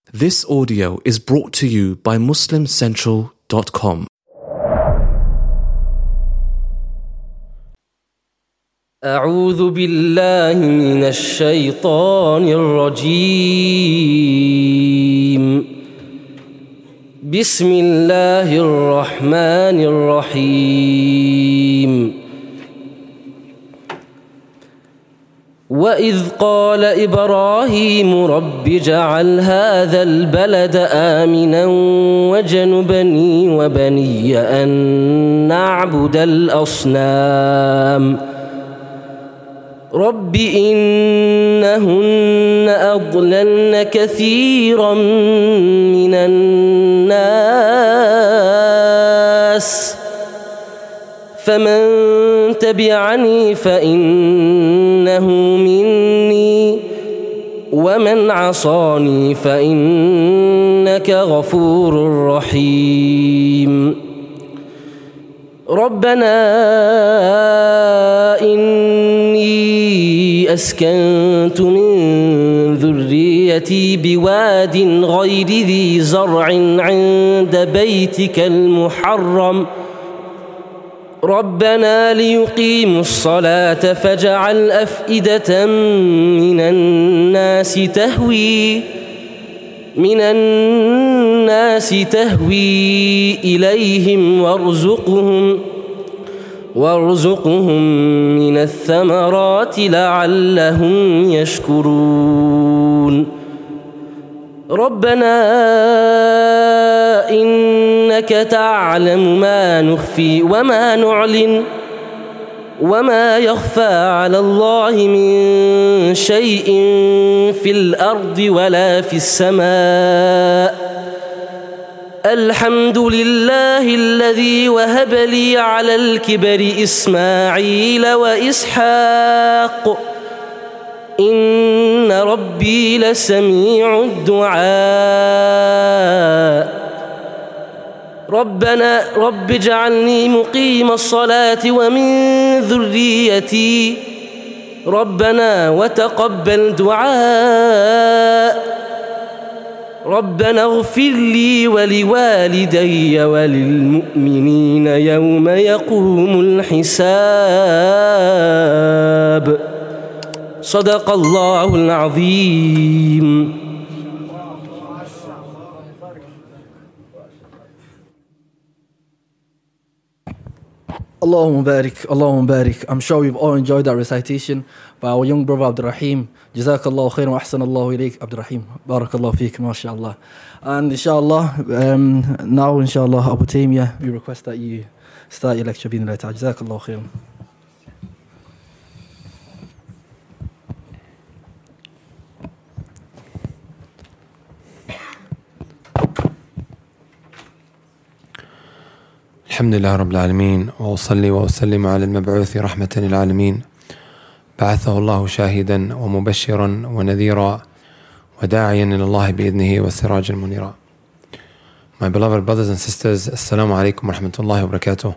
This audio is brought to you by MuslimCentral.com. أعوذ بالله من الشيطان الرجيم. بسم الله الرحمن الرحيم. وإذ قال إبراهيم رب اجعل هذا البلد آمنا واجنبني وبني أن نعبد الأصنام رب إنهن أضللن كثيرا من الناس فمن تبعني فإنه مني ومن عصاني فإنك غفور رحيم. ربنا إني أسكنت من ذريتي بواد غير ذي زرع عند بيتك المحرم ربنا ليقيموا الصلاة فاجعل أفئدة من الناس تهوي إليهم وارزقهم من الثمرات لعلهم يشكرون. ربنا إنك تعلم ما نخفي وما نعلن وما يخفى على الله من شيء في الأرض ولا في السماء. الحمد لله الذي وهب لي على الكبر إسماعيل وإسحاق إن ربي لسميع الدعاء. رب اجعلني مقيم الصلاة ومن ذريتي ربنا وتقبل دعاء. ربنا اغفر لي ولوالدي وللمؤمنين يوم يقوم الحساب. صدق الله العظيم. Allahumma barik, Allahumma barik. I'm sure we've all enjoyed that recitation by our young brother Abdul Rahim. Jazakallahu khairan wa ahsanallahu ilayk, Abdul Rahim. Barakallahu feek, mashallah. And inshallah, now inshallah, Abu Taymiyyah, we request that you start your lecture. Jazakallahu khairan. الحمد لله رب العالمين وأصلي وأسلم على المبعوث رحمة للعالمين بعثه الله شاهدا ومبشرا ونذيرا وداعيا إلى الله بإذنه وسراجا منيرا. My beloved brothers and sisters, Assalamu alaikum wa rahmatullahi wa barakatuh.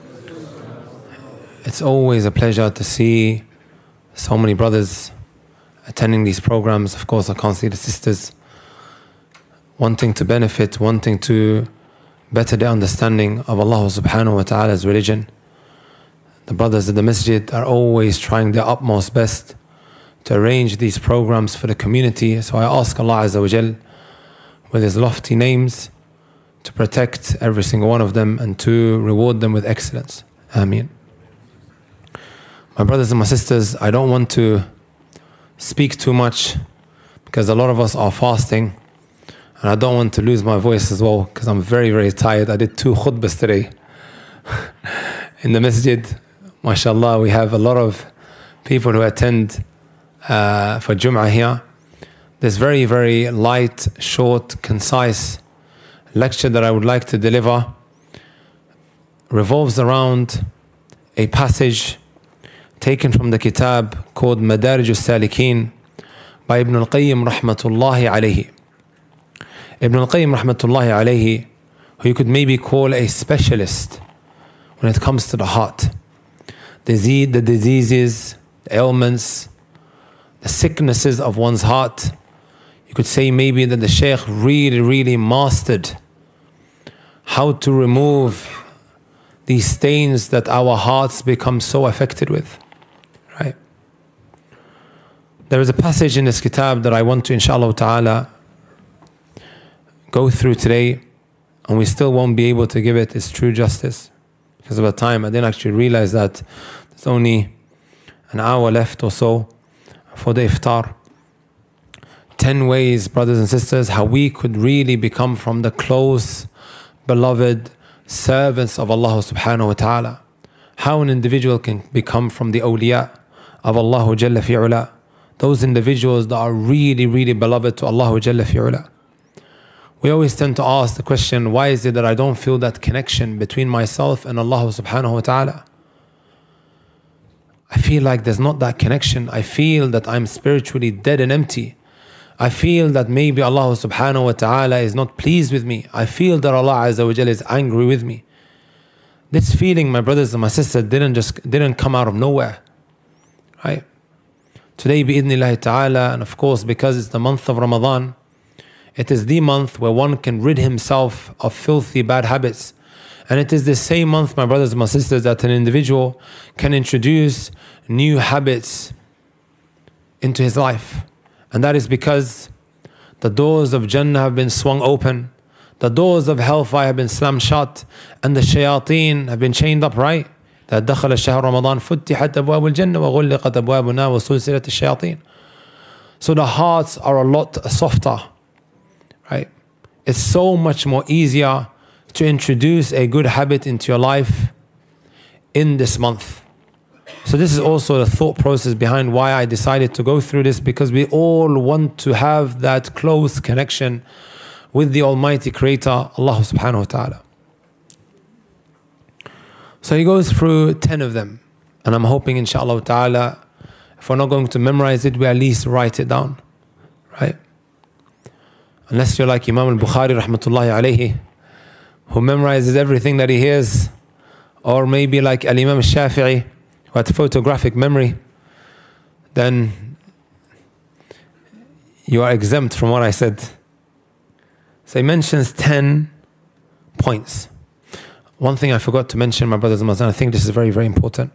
It's always a pleasure to see so many brothers attending these programs. Of course, I can't see the sisters wanting to benefit, wanting to better the understanding of Allah subhanahu wa ta'ala's religion. The brothers of the masjid are always trying their utmost best to arrange these programs for the community. So I ask Allah Azza wa Jal with His lofty names to protect every single one of them and to reward them with excellence. Ameen. My brothers and my sisters, I don't want to speak too much because a lot of us are fasting. And I don't want to lose my voice as well because I'm very, very tired. I did 2 khutbahs today in the masjid. MashaAllah, we have a lot of people who attend for Jum'ah here. This very, very light, short, concise lecture that I would like to deliver revolves around a passage taken from the kitab called Madarij al-Salikin by Ibn al-Qayyim rahmatullahi alayhi. Ibn al-Qayyim rahmatullahi alayhi, who you could maybe call a specialist when it comes to the heart. The diseases, the ailments, the sicknesses of one's heart. You could say maybe that the Shaykh really mastered how to remove these stains that our hearts become so affected with, right? There is a passage in this kitab that I want to, inshallah ta'ala, go through today, and we still won't be able to give it its true justice because of the time. I didn't actually realize that there's only an hour left or so for the iftar. 10 ways, brothers and sisters, how we could really become from the close, beloved servants of Allah subhanahu wa ta'ala. How an individual can become from the awliya of Allah Jalla fi'ula. Those individuals that are really beloved to Allah Jalla fi'ula. We always tend to ask the question, why is it that I don't feel that connection between myself and Allah subhanahu wa ta'ala? I feel like there's not that connection. I feel that I'm spiritually dead and empty. I feel that maybe Allah subhanahu wa ta'ala is not pleased with me. I feel that Allah Azza wa Jalla is angry with me. This feeling, my brothers and my sisters, didn't come out of nowhere. Right? Today, bi'idhnillahi ta'ala, and of course because it's the month of Ramadan, it is the month where one can rid himself of filthy bad habits. And it is the same month, my brothers and my sisters, that an individual can introduce new habits into his life. And that is because the doors of Jannah have been swung open, the doors of hellfire have been slammed shut, and the shayateen have been chained up, right? that دخل الشهر رمضان فتحت أبواب الجنة وغلقت أبواب النار وسلسلة الشياطين. So the hearts are a lot softer, right? It's so much more easier to introduce a good habit into your life in this month. So this is also the thought process behind why I decided to go through this, because we all want to have that close connection with the Almighty Creator, Allah subhanahu wa ta'ala. So he goes through 10 of them, and I'm hoping inshallah ta'ala, if we're not going to memorize it, we at least write it down, right? Unless you're like Imam al-Bukhari rahmatullahi alayhi, who memorizes everything that he hears, or maybe like al-Imam al-Shafi'i, who had photographic memory, then you are exempt from what I said. So he mentions 10 points. One thing I forgot to mention, my brothers and sisters, I think this is very, very important.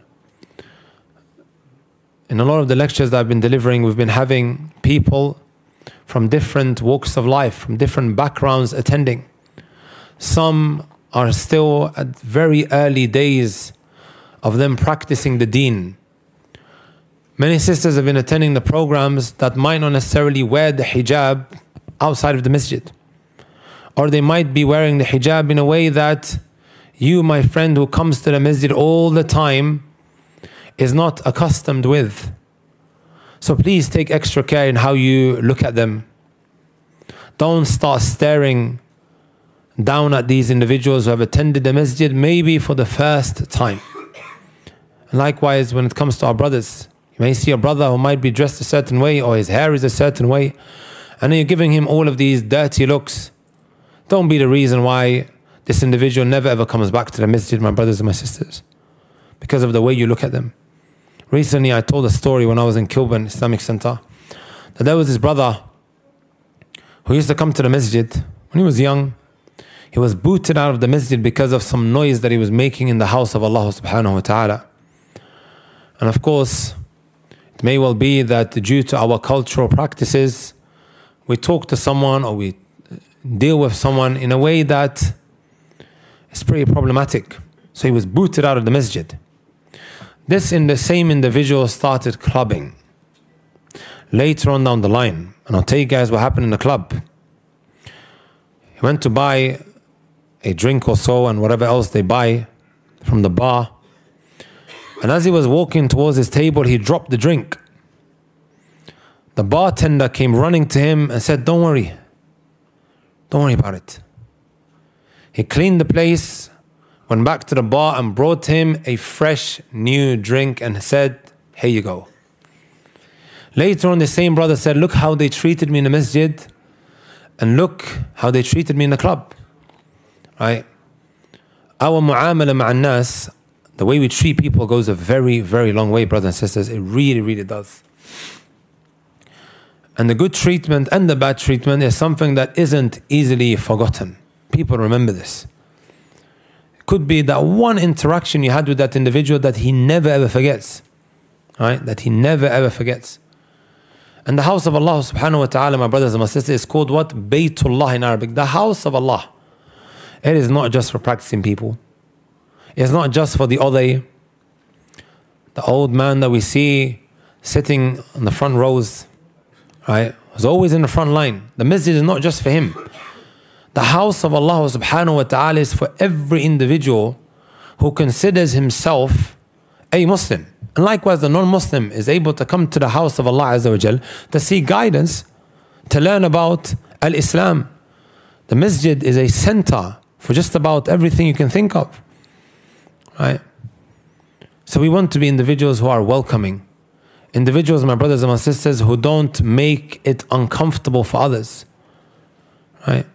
In a lot of the lectures that I've been delivering, we've been having people from different walks of life, from different backgrounds attending. Some are still at very early days of them practicing the deen. Many sisters have been attending the programs that might not necessarily wear the hijab outside of the masjid. Or they might be wearing the hijab in a way that you, my friend, who comes to the masjid all the time, is not accustomed with. So please take extra care in how you look at them. Don't start staring down at these individuals who have attended the masjid maybe for the first time. And likewise, when it comes to our brothers, you may see a brother who might be dressed a certain way, or his hair is a certain way, and then you're giving him all of these dirty looks. Don't be the reason why this individual never ever comes back to the masjid, my brothers and my sisters, because of the way you look at them. Recently, I told a story when I was in Kilburn Islamic Center, that there was this brother who used to come to the masjid when he was young. He was booted out of the masjid because of some noise that he was making in the house of Allah subhanahu wa ta'ala. And of course, it may well be that due to our cultural practices, we talk to someone or we deal with someone in a way that is pretty problematic. So he was booted out of the masjid. This same individual started clubbing later on down the line. And I'll tell you guys what happened in the club. He went to buy a drink or so and whatever else they buy from the bar. And as he was walking towards his table, he dropped the drink. The bartender came running to him and said, don't worry about it. He cleaned the place, went back to the bar and brought him a fresh new drink and said, here you go. Later on, the same brother said, look how they treated me in the masjid and look how they treated me in the club. Right? Our mu'amala ma'an nas, the way we treat people, goes a very, very long way, brothers and sisters. It really, really does. And the good treatment and the bad treatment is something that isn't easily forgotten. People remember this. It could be that one interaction you had with that individual that he never ever forgets. Right? That he never ever forgets. And the house of Allah subhanahu wa ta'ala, my brothers and my sisters, is called what? Baytullah in Arabic. The house of Allah. It is not just for practicing people. It's not just for the Odai, the old man that we see sitting on the front rows, right? Was always in the front line. The masjid is not just for him. The house of Allah subhanahu wa ta'ala is for every individual who considers himself a Muslim. And likewise, the non-Muslim is able to come to the house of Allah Azza wa Jal to seek guidance, to learn about Al-Islam. The masjid is a center for just about everything you can think of. Right? So we want to be individuals who are welcoming. Individuals, my brothers and my sisters, who don't make it uncomfortable for others. Right?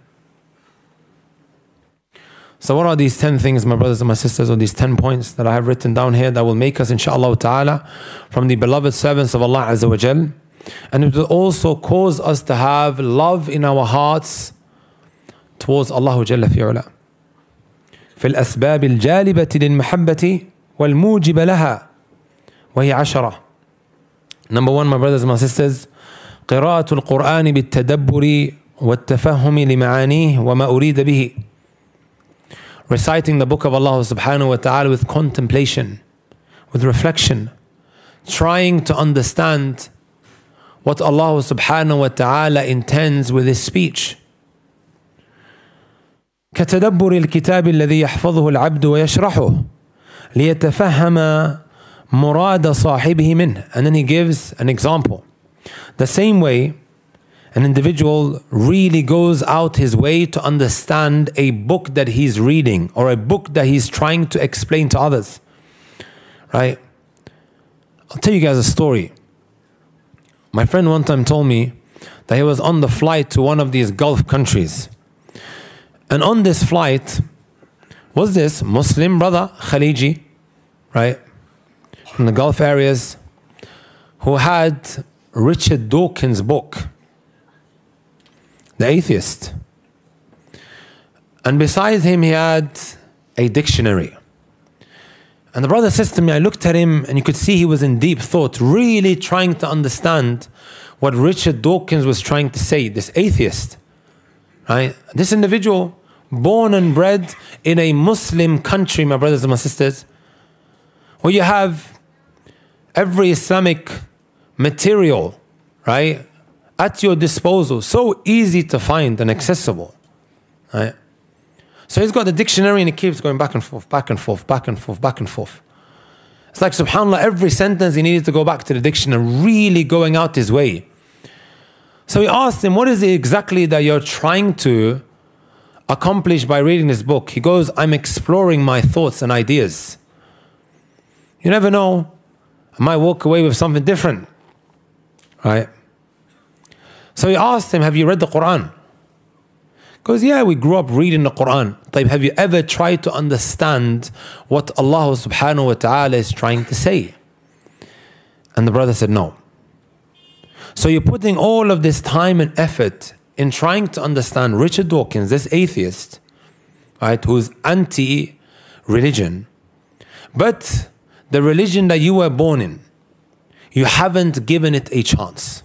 So what are these 10 things, my brothers and my sisters, or these 10 points that I have written down here that will make us, inshaAllah ta'ala, from the beloved servants of Allah Azza wa Jal? And it will also cause us to have love in our hearts towards Allah Jalla fi'ala. في الأسباب الجالبة للمحبة والموجب لها وهي 10. Number 1, my brothers and my sisters, قراءة القرآن بالتدبر والتفهم لمعانيه وما أريد به. Reciting the book of Allah subhanahu wa ta'ala with contemplation, with reflection, trying to understand what Allah subhanahu wa ta'ala intends with His speech. كتدبر الكتاب الذي يحفظه العبد ويشرحه ليتفهم مراد صاحبه منه. And then he gives an example. The same way an individual really goes out his way to understand a book that he's reading or a book that he's trying to explain to others. Right? I'll tell you guys a story. My friend one time told me that he was on the flight to one of these Gulf countries. And on this flight was this Muslim brother, Khaliji, right, from the Gulf areas, who had Richard Dawkins' book, The Atheist. And beside him he had a dictionary. And the brother says to me, I looked at him and you could see he was in deep thought, really trying to understand what Richard Dawkins was trying to say, this atheist. Right? This individual, born and bred in a Muslim country, my brothers and my sisters, where you have every Islamic material, right, at your disposal, so easy to find and accessible, right? So he's got the dictionary and he keeps going back and forth, back and forth, back and forth, back and forth. It's like, subhanAllah, every sentence he needed to go back to the dictionary, really going out his way. So he asked him, what is it exactly that you're trying to accomplish by reading this book? He goes, I'm exploring my thoughts and ideas. You never know, I might walk away with something different, right? So he asked him, have you read the Quran? He goes, yeah, we grew up reading the Quran. Have you ever tried to understand what Allah subhanahu wa ta'ala is trying to say? And the brother said, no. So you're putting all of this time and effort in trying to understand Richard Dawkins, this atheist, right, who's anti-religion, but the religion that you were born in, you haven't given it a chance.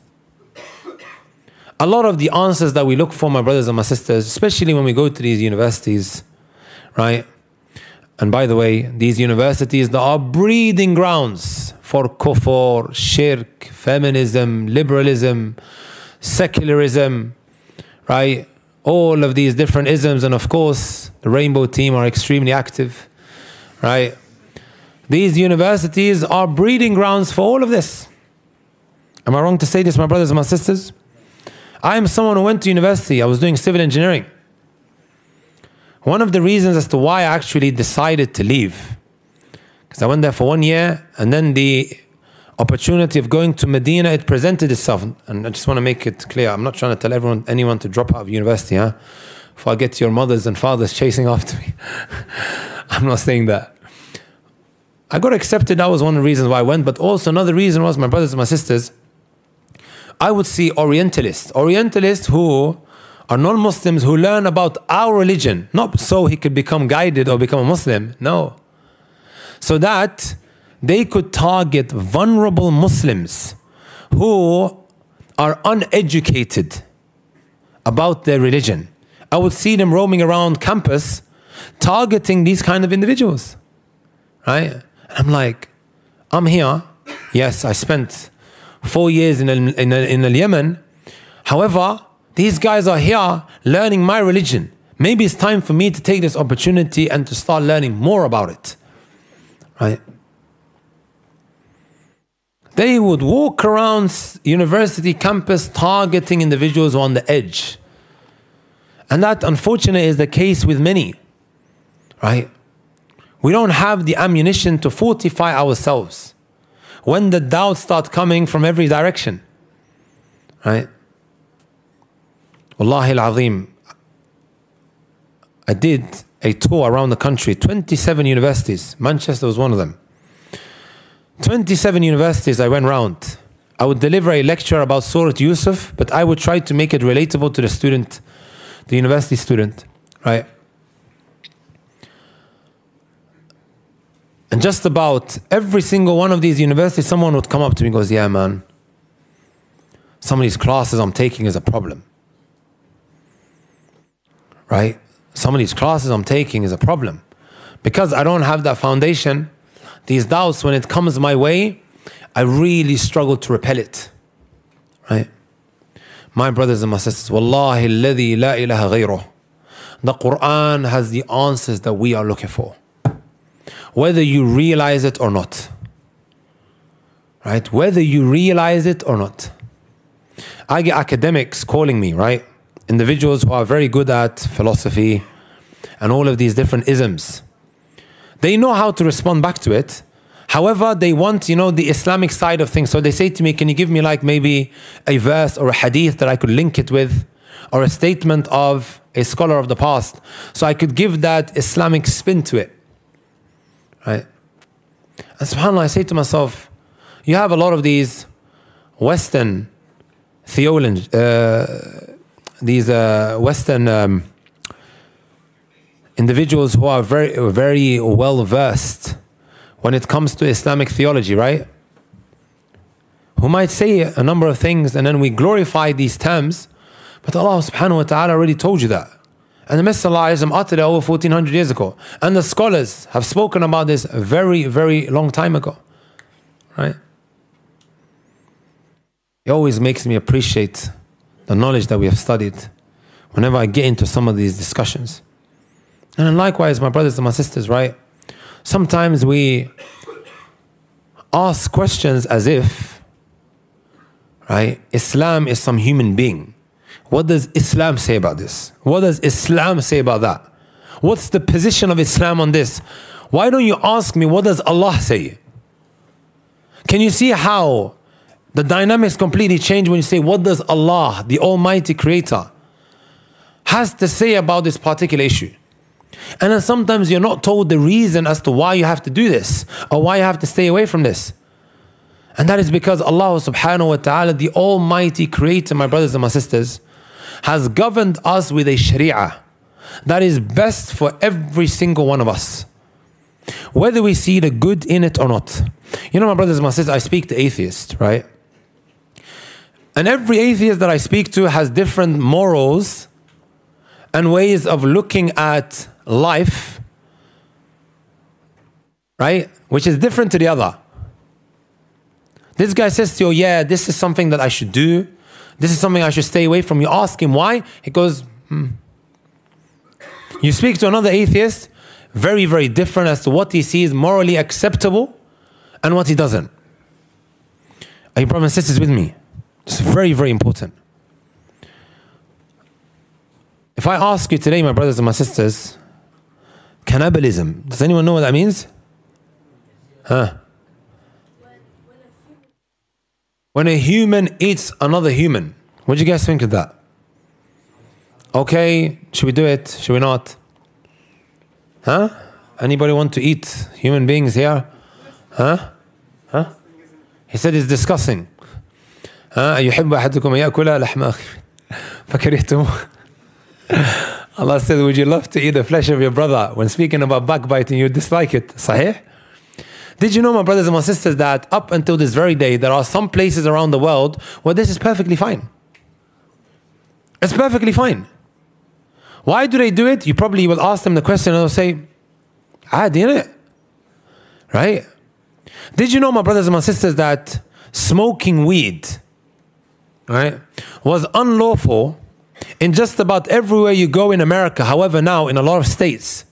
A lot of the answers that we look for, my brothers and my sisters, especially when we go to these universities, right? And by the way, these universities that are breeding grounds for kufr, shirk, feminism, liberalism, secularism, right? All of these different isms, and of course, the Rainbow Team are extremely active, right? These universities are breeding grounds for all of this. Am I wrong to say this, my brothers and my sisters? I am someone who went to university. I was doing civil engineering. One of the reasons as to why I actually decided to leave, because I went there for 1 year, and then the opportunity of going to Medina, it presented itself. And I just want to make it clear, I'm not trying to tell anyone to drop out of university, if I get your mothers and fathers chasing after me. I'm not saying that. I got accepted, that was one of the reasons why I went, but also another reason was, my brothers and my sisters, I would see Orientalists who are non-Muslims who learn about our religion, not so he could become guided or become a Muslim, no. So that they could target vulnerable Muslims who are uneducated about their religion. I would see them roaming around campus targeting these kind of individuals, right? And I'm like, I'm here. Yes, I spent 4 years in Yemen. However, these guys are here learning my religion. Maybe it's time for me to take this opportunity and to start learning more about it, right? They would walk around university campus targeting individuals who are on the edge. And that, unfortunately, is the case with many, right? We don't have the ammunition to fortify ourselves when the doubts start coming from every direction, right? Wallahi al-Azim, I did a tour around the country, 27 universities. Manchester was one of them. 27 universities I went round. I would deliver a lecture about Surah Yusuf, but I would try to make it relatable to the student, the university student, right? And just about every single one of these universities, someone would come up to me and goes, yeah, man, some of these classes I'm taking is a problem, right? Some of these classes I'm taking is a problem. Because I don't have that foundation, these doubts, when it comes my way, I really struggle to repel it, right? My brothers and my sisters, Wallahi alladhi la ilaha ghayruh. The Quran has the answers that we are looking for, whether you realize it or not, right? Whether you realize it or not. I get academics calling me, right? Individuals who are very good at philosophy and all of these different isms. They know how to respond back to it. However, they want, the Islamic side of things. So they say to me, can you give me like maybe a verse or a hadith that I could link it with, or a statement of a scholar of the past, so I could give that Islamic spin to it, right? And subhanAllah, I say to myself, you have a lot of these Western theologians, Western individuals who are very, very well versed when it comes to Islamic theology, right? Who might say a number of things and then we glorify these terms, but Allah subhanahu wa ta'ala already told you that. And the Messenger uttered it over 1400 years ago. And the scholars have spoken about this a very, very long time ago, right? It always makes me appreciate the knowledge that we have studied whenever I get into some of these discussions. And then likewise, my brothers and my sisters, right? Sometimes we ask questions as if, right, Islam is some human being. What does Islam say about this? What does Islam say about that? What's the position of Islam on this? Why don't you ask me, what does Allah say? Can you see how the dynamics completely change when you say, what does Allah, the Almighty Creator, has to say about this particular issue? And then sometimes you're not told the reason as to why you have to do this or why you have to stay away from this. And that is because Allah subhanahu wa ta'ala, the Almighty Creator, my brothers and my sisters, has governed us with a sharia that is best for every single one of us, whether we see the good in it or not. My brothers and my sisters, I speak to atheists, right? And every atheist that I speak to has different morals and ways of looking at life, right? Which is different to the other. This guy says to you, yeah, this is something that I should do. This is something I should stay away from. You ask him why? He goes, You speak to another atheist, very, very different as to what he sees morally acceptable and what he doesn't. Are you brothers and sisters with me? It's very, very important. If I ask you today, my brothers and my sisters, cannibalism, does anyone know what that means? When a human eats another human. What do you guys think of that? Okay, should we do it? Should we not? Anybody want to eat human beings here? He said it's disgusting. أيحب أحدكم أن يأكل لحم أخيه فكرهتموه. Allah says, would you love to eat the flesh of your brother? When speaking about backbiting, you dislike it. Sahih? Did you know, my brothers and my sisters, that up until this very day, there are some places around the world where this is perfectly fine? It's perfectly fine. Why do they do it? You probably will ask them the question and they'll say, عادي, innit? Right? Did you know, my brothers and my sisters, that smoking weed, right, was unlawful in just about everywhere you go in America? However, now in a lot of states,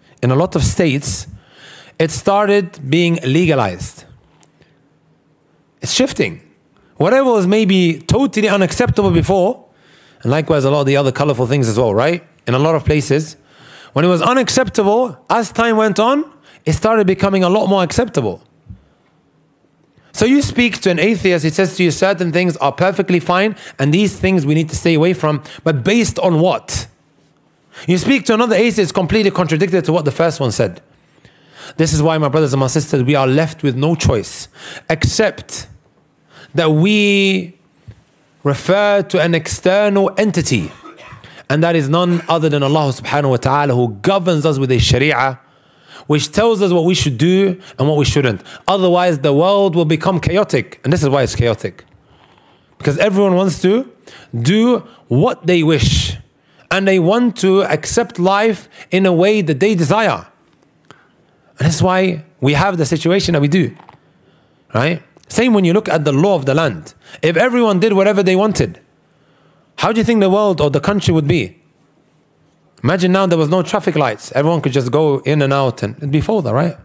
it started being legalized. It's shifting. Whatever was maybe totally unacceptable before, and likewise a lot of the other colorful things as well, right? In a lot of places, when it was unacceptable, as time went on, it started becoming a lot more acceptable. So you speak to an atheist, he says to you certain things are perfectly fine and these things we need to stay away from, but based on what? You speak to another atheist, completely contradicted to what the first one said. This is why, my brothers and my sisters, we are left with no choice except that we refer to an external entity, and that is none other than Allah subhanahu wa ta'ala, who governs us with a sharia which tells us what we should do and what we shouldn't. Otherwise the world will become chaotic, and this is why it's chaotic, because everyone wants to do what they wish and they want to accept life in a way that they desire. And that's why we have the situation that we do, right? Same when you look at the law of the land. If everyone did whatever they wanted, how do you think the world or the country would be? Imagine now there was no traffic lights. Everyone could just go in and out and it'd be fawda, right?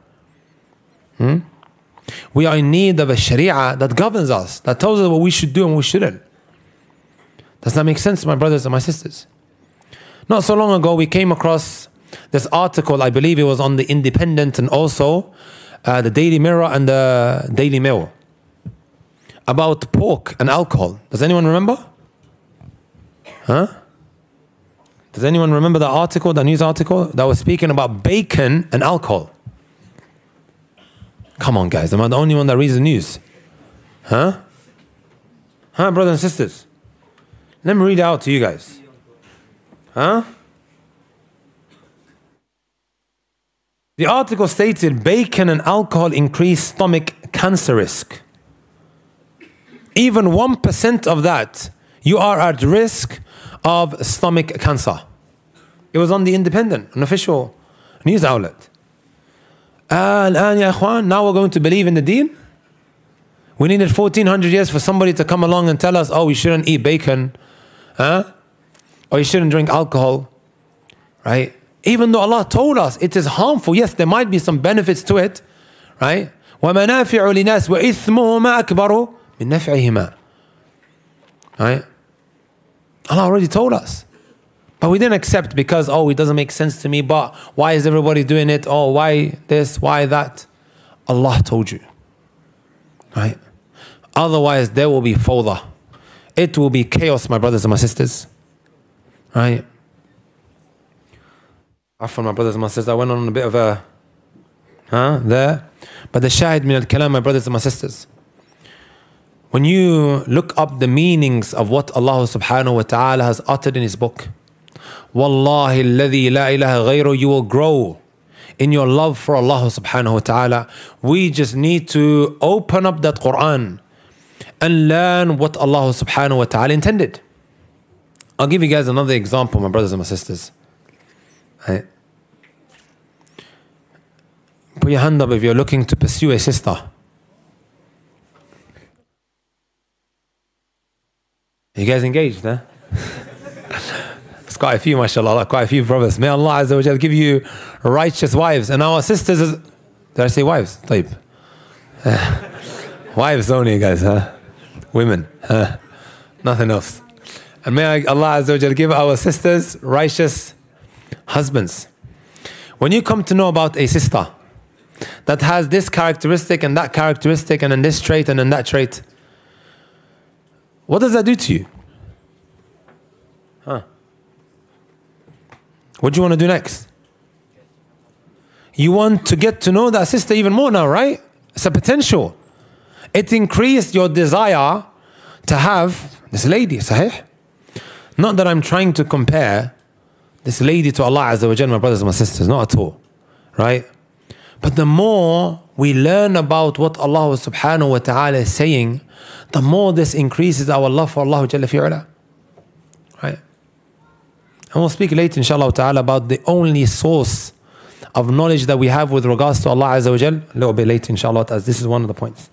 We are in need of a sharia that governs us, that tells us what we should do and what we shouldn't. Does that make sense, my brothers and my sisters? Not so long ago, we came across this article, I believe it was on the Independent and also the Daily Mirror and the Daily Mail, about pork and alcohol. Does anyone remember? Does anyone remember the article, the news article that was speaking about bacon and alcohol? Come on, guys, am I the only one that reads the news? Brothers and sisters? Let me read it out to you guys. The article stated bacon and alcohol increase stomach cancer risk. Even 1% of that, you are at risk of stomach cancer. It was on the Independent, an official news outlet. Now we're going to believe in the deen? We needed 1400 years for somebody to come along and tell us, oh, we shouldn't eat bacon, or you shouldn't drink alcohol, right? Even though Allah told us it is harmful, yes, there might be some benefits to it, right? وَمَنَافِعُ لِنَاسِ وَإِثْمُهُمَا أَكْبَرُ مِنْ نَفْعِهِمَا. Right? Allah already told us. But we didn't accept because, oh, it doesn't make sense to me, but why is everybody doing it? Oh, why this, why that? Allah told you. Right? Otherwise, there will be fawda. It will be chaos, my brothers and my sisters. Right? After my brothers and my sisters, I went on a bit of a there. But the shahid min al-kalam, my brothers and my sisters, when you look up the meanings of what Allah subhanahu wa ta'ala has uttered in His book, Wallahi alladhi la ilaha ghayru, you will grow in your love for Allah subhanahu wa ta'ala. We just need to open up that Quran and learn what Allah subhanahu wa ta'ala intended. I'll give you guys another example, my brothers and my sisters. Right. Put your hand up if you're looking to pursue a sister. You guys engaged, huh? There's quite a few, mashallah, quite a few brothers. May Allah Azza wa Jal give you righteous wives. And our sisters, did I say wives? Taib. Wives only, guys, huh? Women, huh? Nothing else. And may Allah Azza wa Jal give our sisters righteous husbands. When you come to know about a sister that has this characteristic and that characteristic and then this trait and then that trait, what does that do to you? What do you want to do next? You want to get to know that sister even more now, right? It's a potential. It increased your desire to have this lady, sahih? Not that I'm trying to compare this lady to Allah Azza wa Jalla, my brothers and my sisters, not at all, right? But the more we learn about what Allah subhanahu wa ta'ala is saying, the more this increases our love for Allah Jalla fi'ala, right? And we'll speak later inshallah ta'ala about the only source of knowledge that we have with regards to Allah Azza wa Jalla, a little bit later inshallah, as this is one of the points.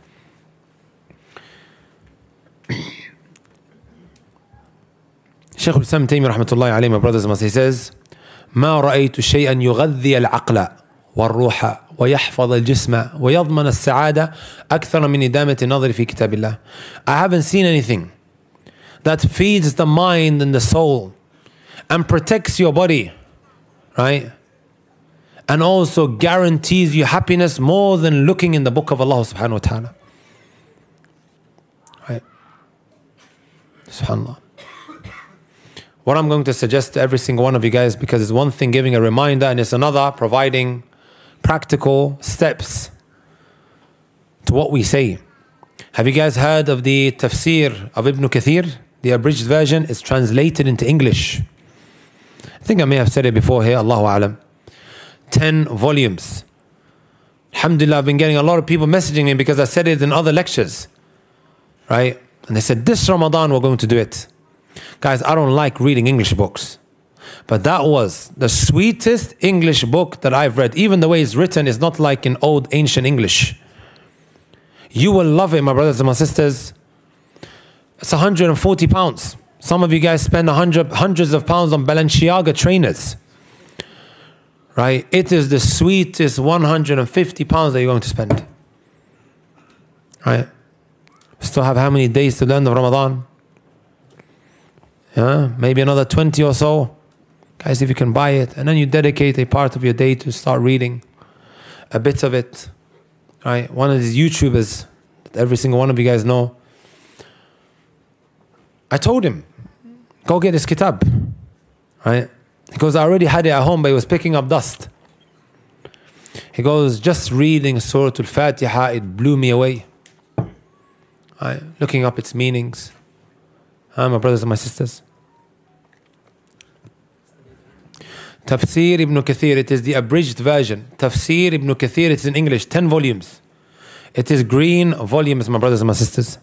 Shaykh al-Islam Taymi rahmatullahi alayhi, my brothers and my sisters, he says, ما رأيت شيئا يغذي العقل والروح ويحفظ الجسم ويضمن السعادة أكثر من إدامة النظر في كتاب الله. I haven't seen anything that feeds the mind and the soul and protects your body, right? And also guarantees you happiness more than looking in the book of Allah subhanahu wa ta'ala. Right? SubhanAllah. What I'm going to suggest to every single one of you guys, because it's one thing giving a reminder and it's another providing practical steps to what we say. Have you guys heard of the tafsir of Ibn Kathir? The abridged version is translated into English. I think I may have said it before here, Allahu A'lam. 10 volumes. Alhamdulillah, I've been getting a lot of people messaging me because I said it in other lectures, right? And they said, this Ramadan we're going to do it. Guys, I don't like reading English books, but that was the sweetest English book that I've read. Even the way it's written is not like in old ancient English. You will love it, my brothers and my sisters. It's £140. Some of you guys spend hundreds of pounds on Balenciaga trainers, right? It is the sweetest £150 that you're going to spend, right? Still have how many days to the end of Ramadan? Maybe another 20 or so. Guys, if you can buy it, and then you dedicate a part of your day to start reading a bit of it, right? One of these YouTubers that every single one of you guys know, I told him, go get this kitab, right? He goes, I already had it at home, but it was picking up dust. He goes, just reading Surah Al-Fatiha, it blew me away. Right? Looking up its meanings. My brothers and my sisters. Tafsir Ibn Kathir, it is the abridged version. Tafsir Ibn Kathir, it is in English, 10 volumes. It is green volumes, my brothers and my sisters.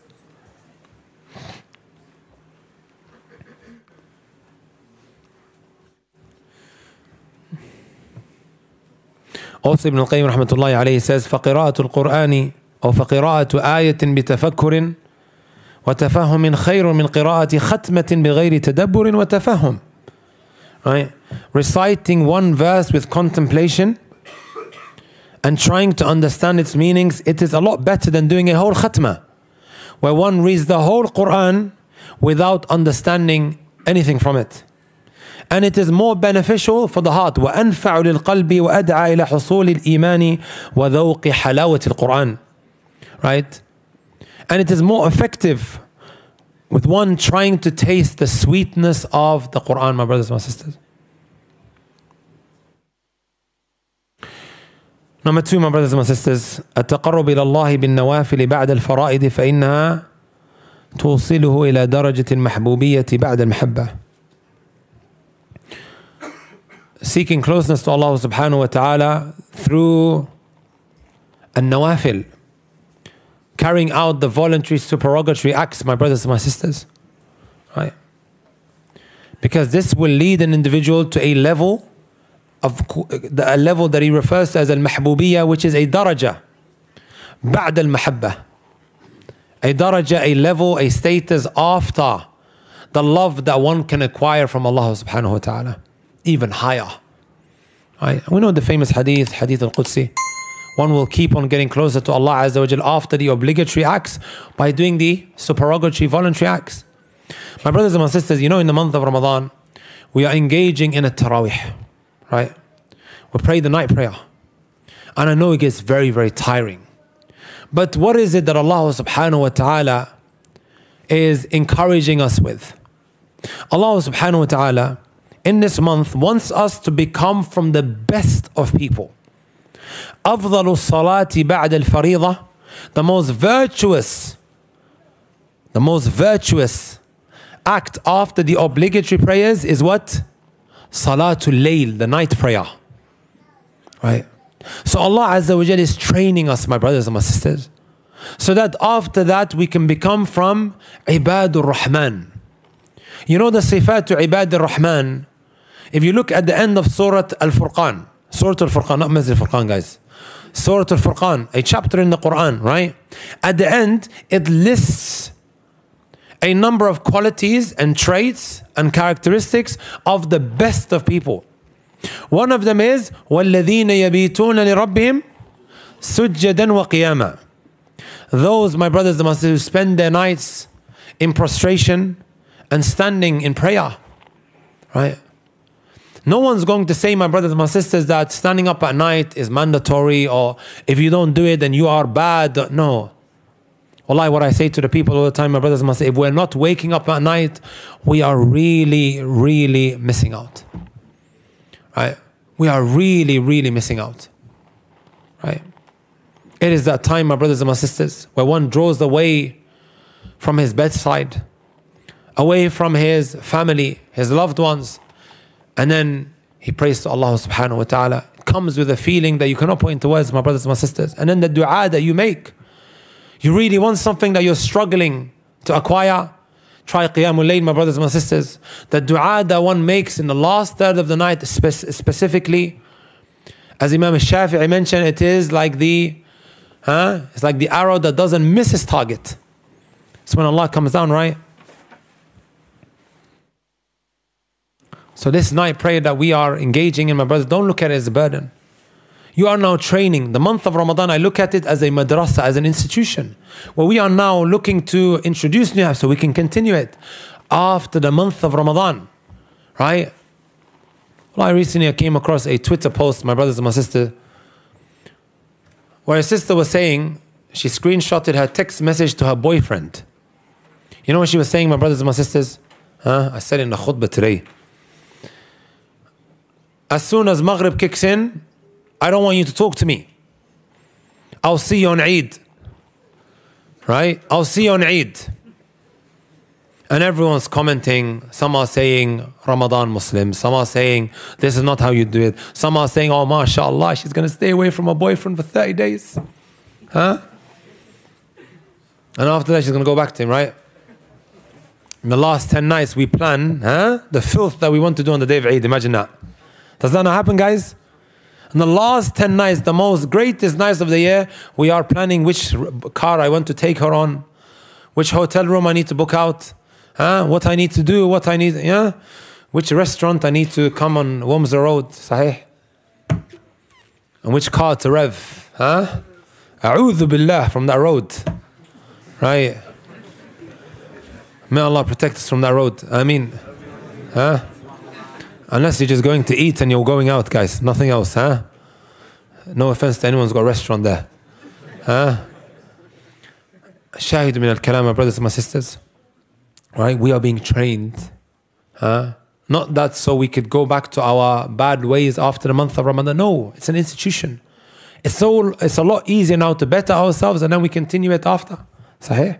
Also Ibn al-Qayyim rahmatullahi alayhi says, فَقِرَاءَةُ الْقُرْآنِ أو فَقِرَاءَةُ آيَةٍ بِتَفَكُّرٍ وَتَفَهُّمٍ خَيْرٌ مِنْ قِرَاءَةِ خَتْمَةٍ بِغَيْرِ تَدَبُّرٍ وَتَفَهُّمٍ. Right? Reciting one verse with contemplation and trying to understand its meanings, it is a lot better than doing a whole khatmah, where one reads the whole Quran without understanding anything from it. And it is more beneficial for the heart. وَأَنْفَعُ لِلْقَلْبِ وَأَدْعَى إِلَى حُصُولِ الْإِيمَانِ وَذَوْقِ حَلَاوَةِ الْقُرْآنِ. Right? And it is more effective with one trying to taste the sweetness of the Quran, my brothers and my sisters. Number 2, my brothers and my sisters, التقرب إلى الله بالنوافل بعد الفرائض فإنها توصله إلى درجة المحبوبية بعد المحبة. Seeking closeness to Allah subhanahu wa ta'ala through an-nawafil, carrying out the voluntary supererogatory acts, my brothers and my sisters, right? Because this will lead an individual to a level that he refers to as al-mahbubiyya, which is a daraja ba'd al-mahabba, a daraja, a level, a status after the love that one can acquire from Allah subhanahu wa ta'ala, even higher, right? We know the famous hadith al-Qudsi. One will keep on getting closer to Allah Azza wa Jal after the obligatory acts by doing the supererogatory voluntary acts. My brothers and my sisters, you know, in the month of Ramadan, we are engaging in a tarawih, right? We pray the night prayer. And I know it gets very, very tiring. But what is it that Allah subhanahu wa ta'ala is encouraging us with? Allah subhanahu wa ta'ala in this month wants us to become from the best of people. أفضل الصلاة بعد الفريضة, the most virtuous the most virtuous act after the obligatory prayers is what? Salatul Layl, the night prayer. Right? So Allah Azza wa Jal is training us, my brothers and my sisters, so that after that we can become from Ibadur Rahman. You know the Sifat to Ibadur Rahman, if you look at the end of Surah Al-Furqan, Surah Al-Furqan, not Masjid Al-Furqan guys, Surah Al-Furqan, a chapter in the Quran, right? At the end, it lists a number of qualities and traits and characteristics of the best of people. One of them is وَالَّذِينَ يَبِيتُونَ لِرَبِّهِمْ سُجَّدًا وَقِيَامًا. Those, my brothers and sisters, who spend their nights in prostration and standing in prayer. Right? No one's going to say, my brothers and my sisters, that standing up at night is mandatory, or if you don't do it then you are bad. No. Wallahi, what I say to the people all the time, my brothers and my sisters, if we're not waking up at night, we are really, really missing out. Right? We are really, really missing out. Right? It is that time, my brothers and my sisters, where one draws away from his bedside, away from his family, his loved ones, and then he prays to Allah subhanahu wa ta'ala. It comes with a feeling that you cannot put into words, my brothers and my sisters. And then the dua that you make, you really want something that you're struggling to acquire, try Qiyamul Layl, my brothers and my sisters. The dua that one makes in the last third of the night specifically, as Imam Shafi'i mentioned, it is like the arrow that doesn't miss its target. It's when Allah comes down, right? So this night prayer that we are engaging in, my brothers, don't look at it as a burden. You are now training. The month of Ramadan, I look at it as a madrasa, as an institution, where we are now looking to introduce new habits so we can continue it after the month of Ramadan. Right? Well, I recently came across a Twitter post, my brothers and my sister, where a sister was saying, she screenshotted her text message to her boyfriend. You know what she was saying, my brothers and my sisters? I said in the khutbah today. As soon as Maghrib kicks in, I don't want you to talk to me. I'll see you on Eid. Right? I'll see you on Eid. And everyone's commenting. Some are saying Ramadan Muslims. Some are saying this is not how you do it. Some are saying, oh mashallah, she's going to stay away from her boyfriend for 30 days. And after that she's going to go back to him, right? In the last 10 nights we plan the filth that we want to do on the day of Eid. Imagine that. Does that not happen, guys? In the last 10 nights, the most greatest nights of the year, we are planning which car I want to take her on, which hotel room I need to book out, what I need to do, which restaurant I need to come on Womza Road, sahih, and which car to rev, A'udhu billah from that road, right? May Allah protect us from that road. I mean, unless you're just going to eat and you're going out, guys. Nothing else, No offense to anyone who's got a restaurant there. Shahid min al-kalam, my brothers and my sisters. Right? We are being trained. Not that so we could go back to our bad ways after the month of Ramadan. No, it's an institution. It's a lot easier now to better ourselves and then we continue it after. Sahih?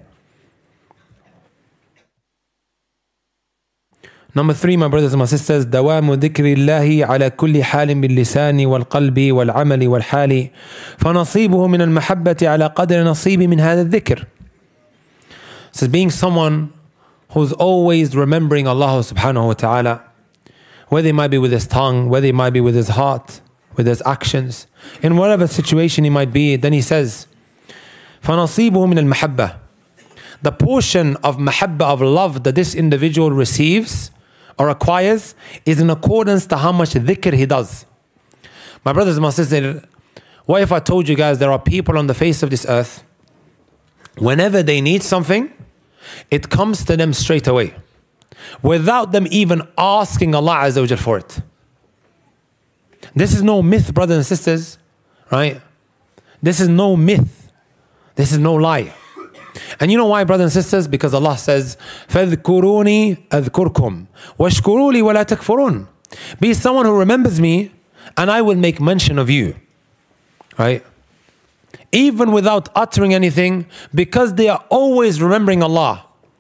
Number 3, my brothers and my sisters, دوام ذكر الله على كل حال باللسان والقلب والعمل والحال فنصيبه من المحبة على قدر نصيب من هذا الذكر. So being someone who's always remembering Allah subhanahu wa ta'ala, whether it might be with his tongue, whether it might be with his heart, with his actions, in whatever situation he might be, then he says, فنصيبه من المحبة. The portion of mahabbah, of love that this individual receives or acquires is in accordance to how much dhikr he does. My brothers and my sisters, what if I told you guys there are people on the face of this earth, whenever they need something, it comes to them straight away, without them even asking Allah Azza wa Jal for it. This is no myth, brothers and sisters, right? This is no myth. This is no lie. And you know why, brothers and sisters? Because Allah says, فَاذْكُرُونِي أَذْكُرْكُمْ وَاشْكُرُوا لِي وَلَا تَكْفُرُونَ. Be someone who remembers me and I will make mention of you. Right? Even without uttering anything, because they are always remembering Allah.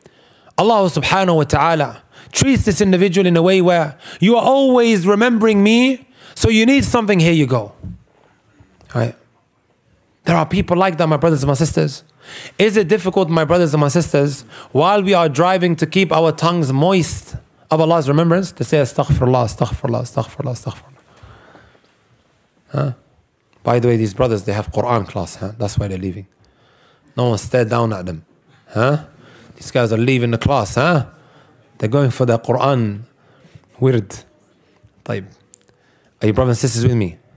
Allah subhanahu wa ta'ala treats this individual in a way where you are always remembering me, so you need something, here you go. Right? There are people like that, my brothers and my sisters. Is it difficult, my brothers and my sisters, while we are driving to keep our tongues moist of Allah's remembrance, to say astaghfirullah, astaghfirullah, astaghfirullah, astaghfirullah? Huh? By the way, these brothers, they have Quran class, huh? That's why they're leaving. No one stared down at them. Huh? These guys are leaving the class, huh? They're going for the Quran wird. طيب. Are you brothers and sisters with me?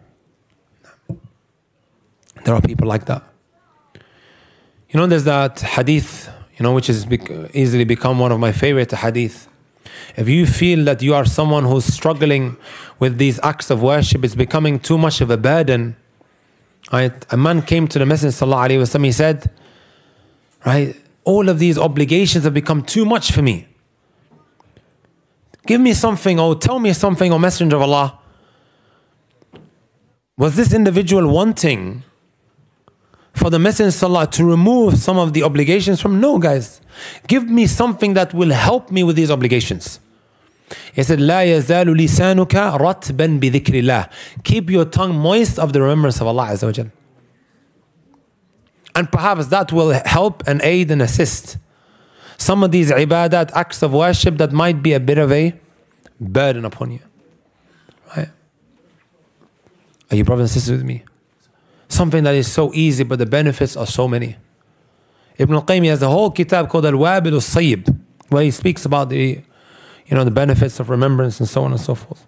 There are people like that. You know, there's that hadith, you know, which has easily become one of my favorite hadith. If you feel that you are someone who's struggling with these acts of worship, it's becoming too much of a burden. Right? A man came to the Messenger sallallahu alaihi wasallam. He said, right, all of these obligations have become too much for me. Give me something, or tell me something, O Messenger of Allah. Was this individual wanting for the Messenger sallallahu to remove some of the obligations from? No, guys. Give me something that will help me with these obligations. He said, لا يزال لسانك رطبا بذكر الله. Keep your tongue moist of the remembrance of Allah Azza wa Jal. And perhaps that will help and aid and assist some of these ibadat, acts of worship that might be a bit of a burden upon you. Right? Are you brothers and sisters with me? Something that is so easy, but the benefits are so many. Ibn al-Qayyim has a whole kitab called Al-Wabil al-Sayyib, where he speaks about the, you know, the benefits of remembrance and so on and so forth.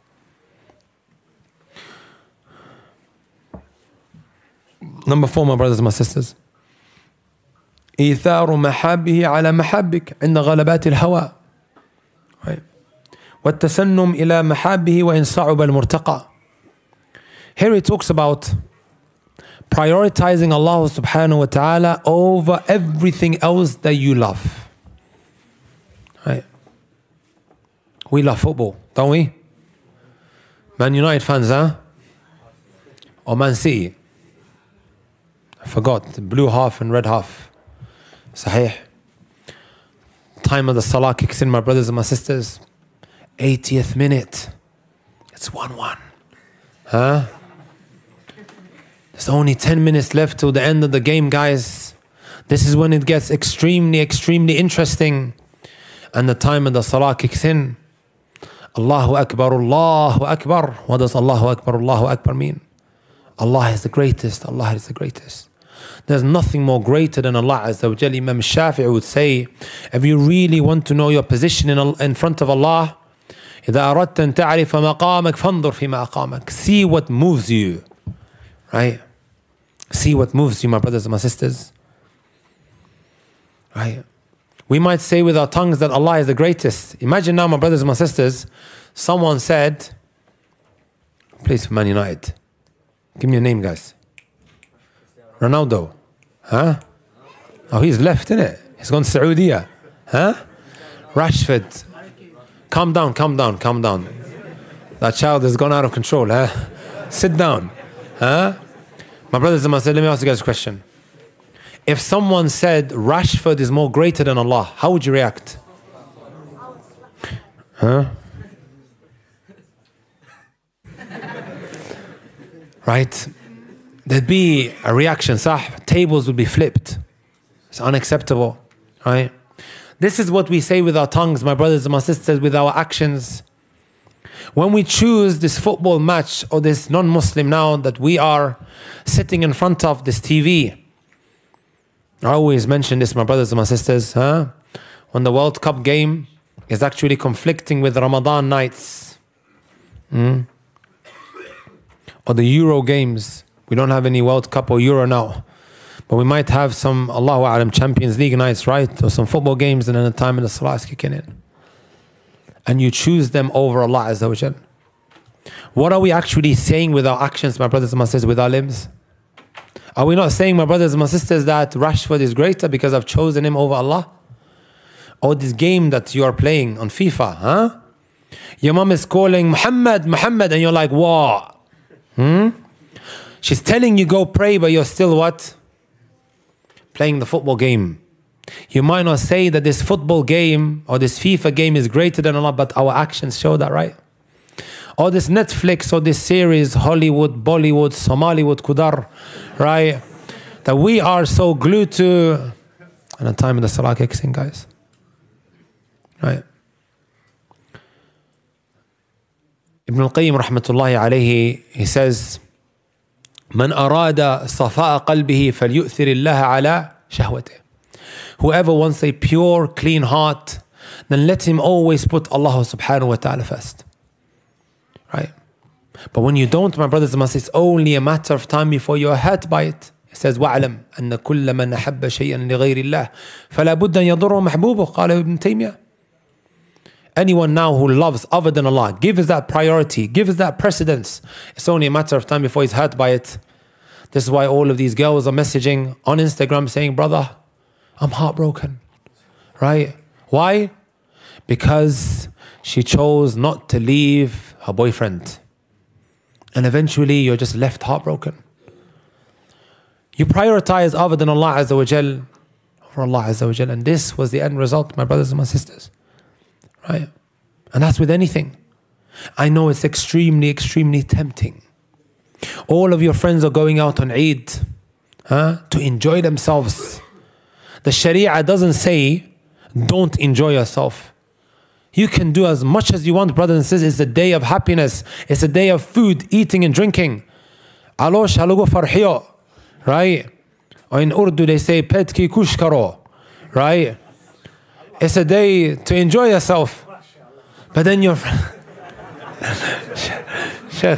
Number 4, my brothers and my sisters. إيثار محابه على محبك عند غلبات الهوى. Right. والتسنم إلى محابه وإن صعب المرتقى. Here he talks about prioritizing Allah subhanahu wa ta'ala over everything else that you love. Right. We love football, don't we? Man United fans, huh? Or Man City? I forgot, the blue half and red half. Sahih. Time of the salah kicks in, my brothers and my sisters. 80th minute. It's 1-1. Huh? There's only 10 minutes left till the end of the game, guys. This is when it gets extremely, extremely interesting. And the time of the salah kicks in. Allahu Akbar, Allahu Akbar. What does Allahu Akbar, Allahu Akbar mean? Allah is the greatest. Allah is the greatest. There's nothing more greater than Allah Azza wa Jalla. Imam Shafi'i would say, if you really want to know your position in front of Allah, إذا أردت أن تعرف مقامك فانظر فيما أقامك. See what moves you. Right? See what moves you, my brothers and my sisters. Right? We might say with our tongues that Allah is the greatest. Imagine now, my brothers and my sisters, someone said, plays for Man United. Give me a name, guys. Ronaldo. Huh? Oh, he's left, innit? He's gone to Saudi. Huh? Rashford. Calm down, calm down, calm down. That child has gone out of control, huh? Sit down. Huh? My brothers and my sisters, let me ask you guys a question. If someone said Rashford is more greater than Allah, how would you react? Huh? Right? There'd be a reaction, tables would be flipped. It's unacceptable, right? This is what we say with our tongues, my brothers and my sisters, with our actions. When we choose this football match or this non-Muslim now that we are sitting in front of this TV, I always mention this, my brothers and my sisters, when the World Cup game is actually conflicting with Ramadan nights, or the Euro games. We don't have any World Cup or Euro now, but we might have some, Allahu A'lam, Champions League nights, right? Or some football games, and then the time of the salah is kicking in. And you choose them over Allah Azza wa Jal. What are we actually saying with our actions, my brothers and my sisters, with our limbs? Are we not saying, my brothers and my sisters, that Rashford is greater because I've chosen him over Allah? Or this game that you are playing on FIFA, huh? Your mom is calling Muhammad, Muhammad, and you're like, what? She's telling you go pray, but you're still what? Playing the football game. You might not say that this football game or this FIFA game is greater than Allah, but our actions show that, right? Or this Netflix or this series, Hollywood, Bollywood, Somaliwood, Kudar, right? That we are so glued to. And the time in the salah kicks in, guys. Right? Ibn al-Qayyim rahmatullahi alayhi, he says, من أراد صفاء قلبه فليؤثر الله على شهوته. Whoever wants a pure, clean heart, then let him always put Allah subhanahu wa ta'ala first. Right? But when you don't, my brothers and my sisters, it's only a matter of time before you are hurt by it. It says, وَاعْلَمْ أَنَّ كُلَّ مَنْ أَحَبَّ شَيْئًا لِغَيْرِ اللَّهِ فَلَا بُدَّ أَنْ يَضُرَّهُ مَحْبُوبُهُ قال ابن تيمية. Anyone now who loves other than Allah, gives that priority, gives that precedence, it's only a matter of time before he's hurt by it. This is why all of these girls are messaging on Instagram saying, brother, I'm heartbroken. Right? Why? Because she chose not to leave her boyfriend. And eventually you're just left heartbroken. You prioritize other than Allah Azza wa Jal for Allah Azza wa Jal. And this was the end result, my brothers and my sisters. Right? And that's with anything. I know it's extremely, extremely tempting. All of your friends are going out on Eid to enjoy themselves. The Sharia doesn't say, don't enjoy yourself. You can do as much as you want, brothers and sisters. It's a day of happiness. It's a day of food, eating and drinking. Alosh halogo farhiyo. Right? Or in Urdu they say, pet ki kush karo. Right? It's a day to enjoy yourself. But then your Sheikh,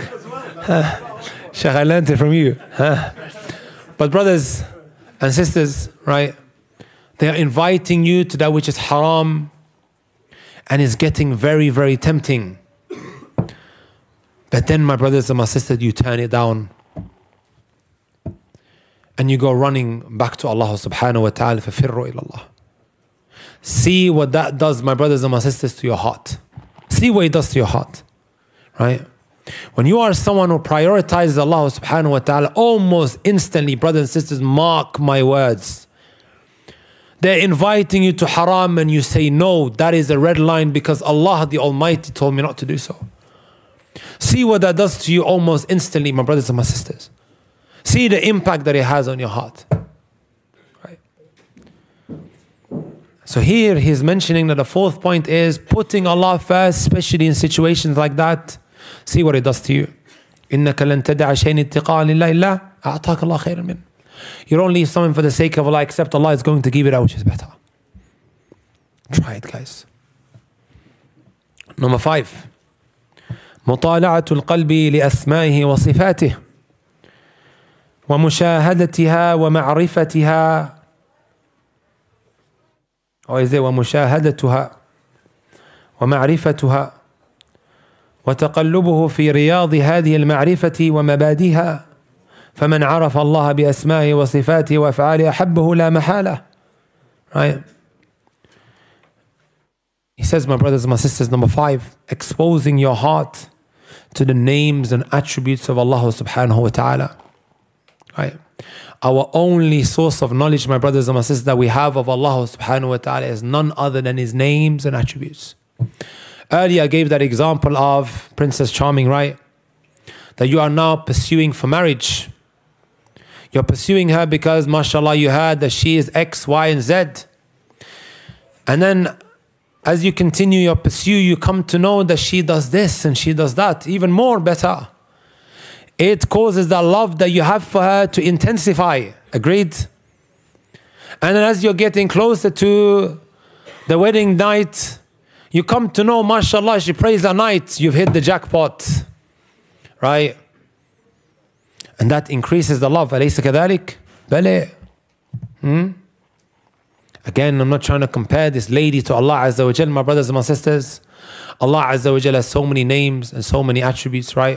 I learned it from you. But brothers and sisters, right? They are inviting you to that which is haram and is getting very, very tempting. But then, my brothers and my sisters, you turn it down. And you go running back to Allah subhanahu wa ta'ala. فَفِرُّوا إِلَى اللَّهِ. See what that does, my brothers and my sisters, to your heart. See what it does to your heart. Right? When you are someone who prioritizes Allah subhanahu wa ta'ala, almost instantly, brothers and sisters, mark my words. They're inviting you to haram and you say, no, that is a red line because Allah the Almighty told me not to do so. See what that does to you almost instantly, my brothers and my sisters. See the impact that it has on your heart. Right? So here he's mentioning that the fourth point is putting Allah first, especially in situations like that. See what it does to you. إِنَّكَ لَن تَدَعَ شَيْءٍ اتِّقَاءً لِلَّهِ إِلَّا أَعْطَاكَ اللَّهُ خَيْرًا مِنْهُ. You don't leave something for the sake of Allah, except Allah is going to give it out which is better. Try it, guys. Number 5. مطالعة القلب لأسمائه وصفاته ومشاهدتها ومعرفتها. Or is it ومشاهدتها ومعرفتها وتقلبه في رياض هذه المعرفة ومبادئها. فمن عرف الله بأسمائه وصفاته وأفعاله أحبه لا محالة. Right? He says, my brothers and my sisters, number 5, exposing your heart to the names and attributes of Allah subhanahu wa ta'ala. Right? Our only source of knowledge, my brothers and my sisters, that we have of Allah subhanahu wa ta'ala is none other than His names and attributes. Earlier I gave that example of Princess Charming, right? That you are now pursuing for marriage. You're pursuing her because, mashallah, you heard that she is X, Y, and Z. And then as you continue your pursuit, you come to know that she does this and she does that, even more better. It causes the love that you have for her to intensify. Agreed? And then as you're getting closer to the wedding night, you come to know, mashallah, she prays that night, you've hit the jackpot. Right? And that increases the love. أليس كذلك؟ بلى. Again, I'm not trying to compare this lady to Allah Azza wa Jal, my brothers and my sisters. Allah Azza wa Jal has so many names and so many attributes, right?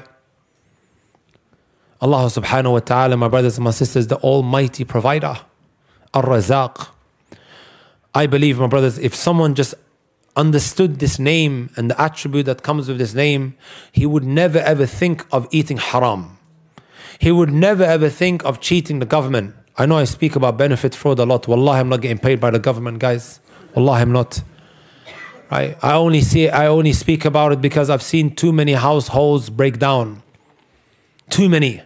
Allah subhanahu wa ta'ala, my brothers and my sisters, the Almighty Provider, Ar-Razaq. I believe, my brothers, if someone just understood this name and the attribute that comes with this name, he would never ever think of eating haram. He would never ever think of cheating the government I know I speak about benefit fraud a lot. Wallahi, I'm not getting paid by the government, guys. Wallahi, I'm not. Right? I only speak about it because I've seen too many households break down. Too many.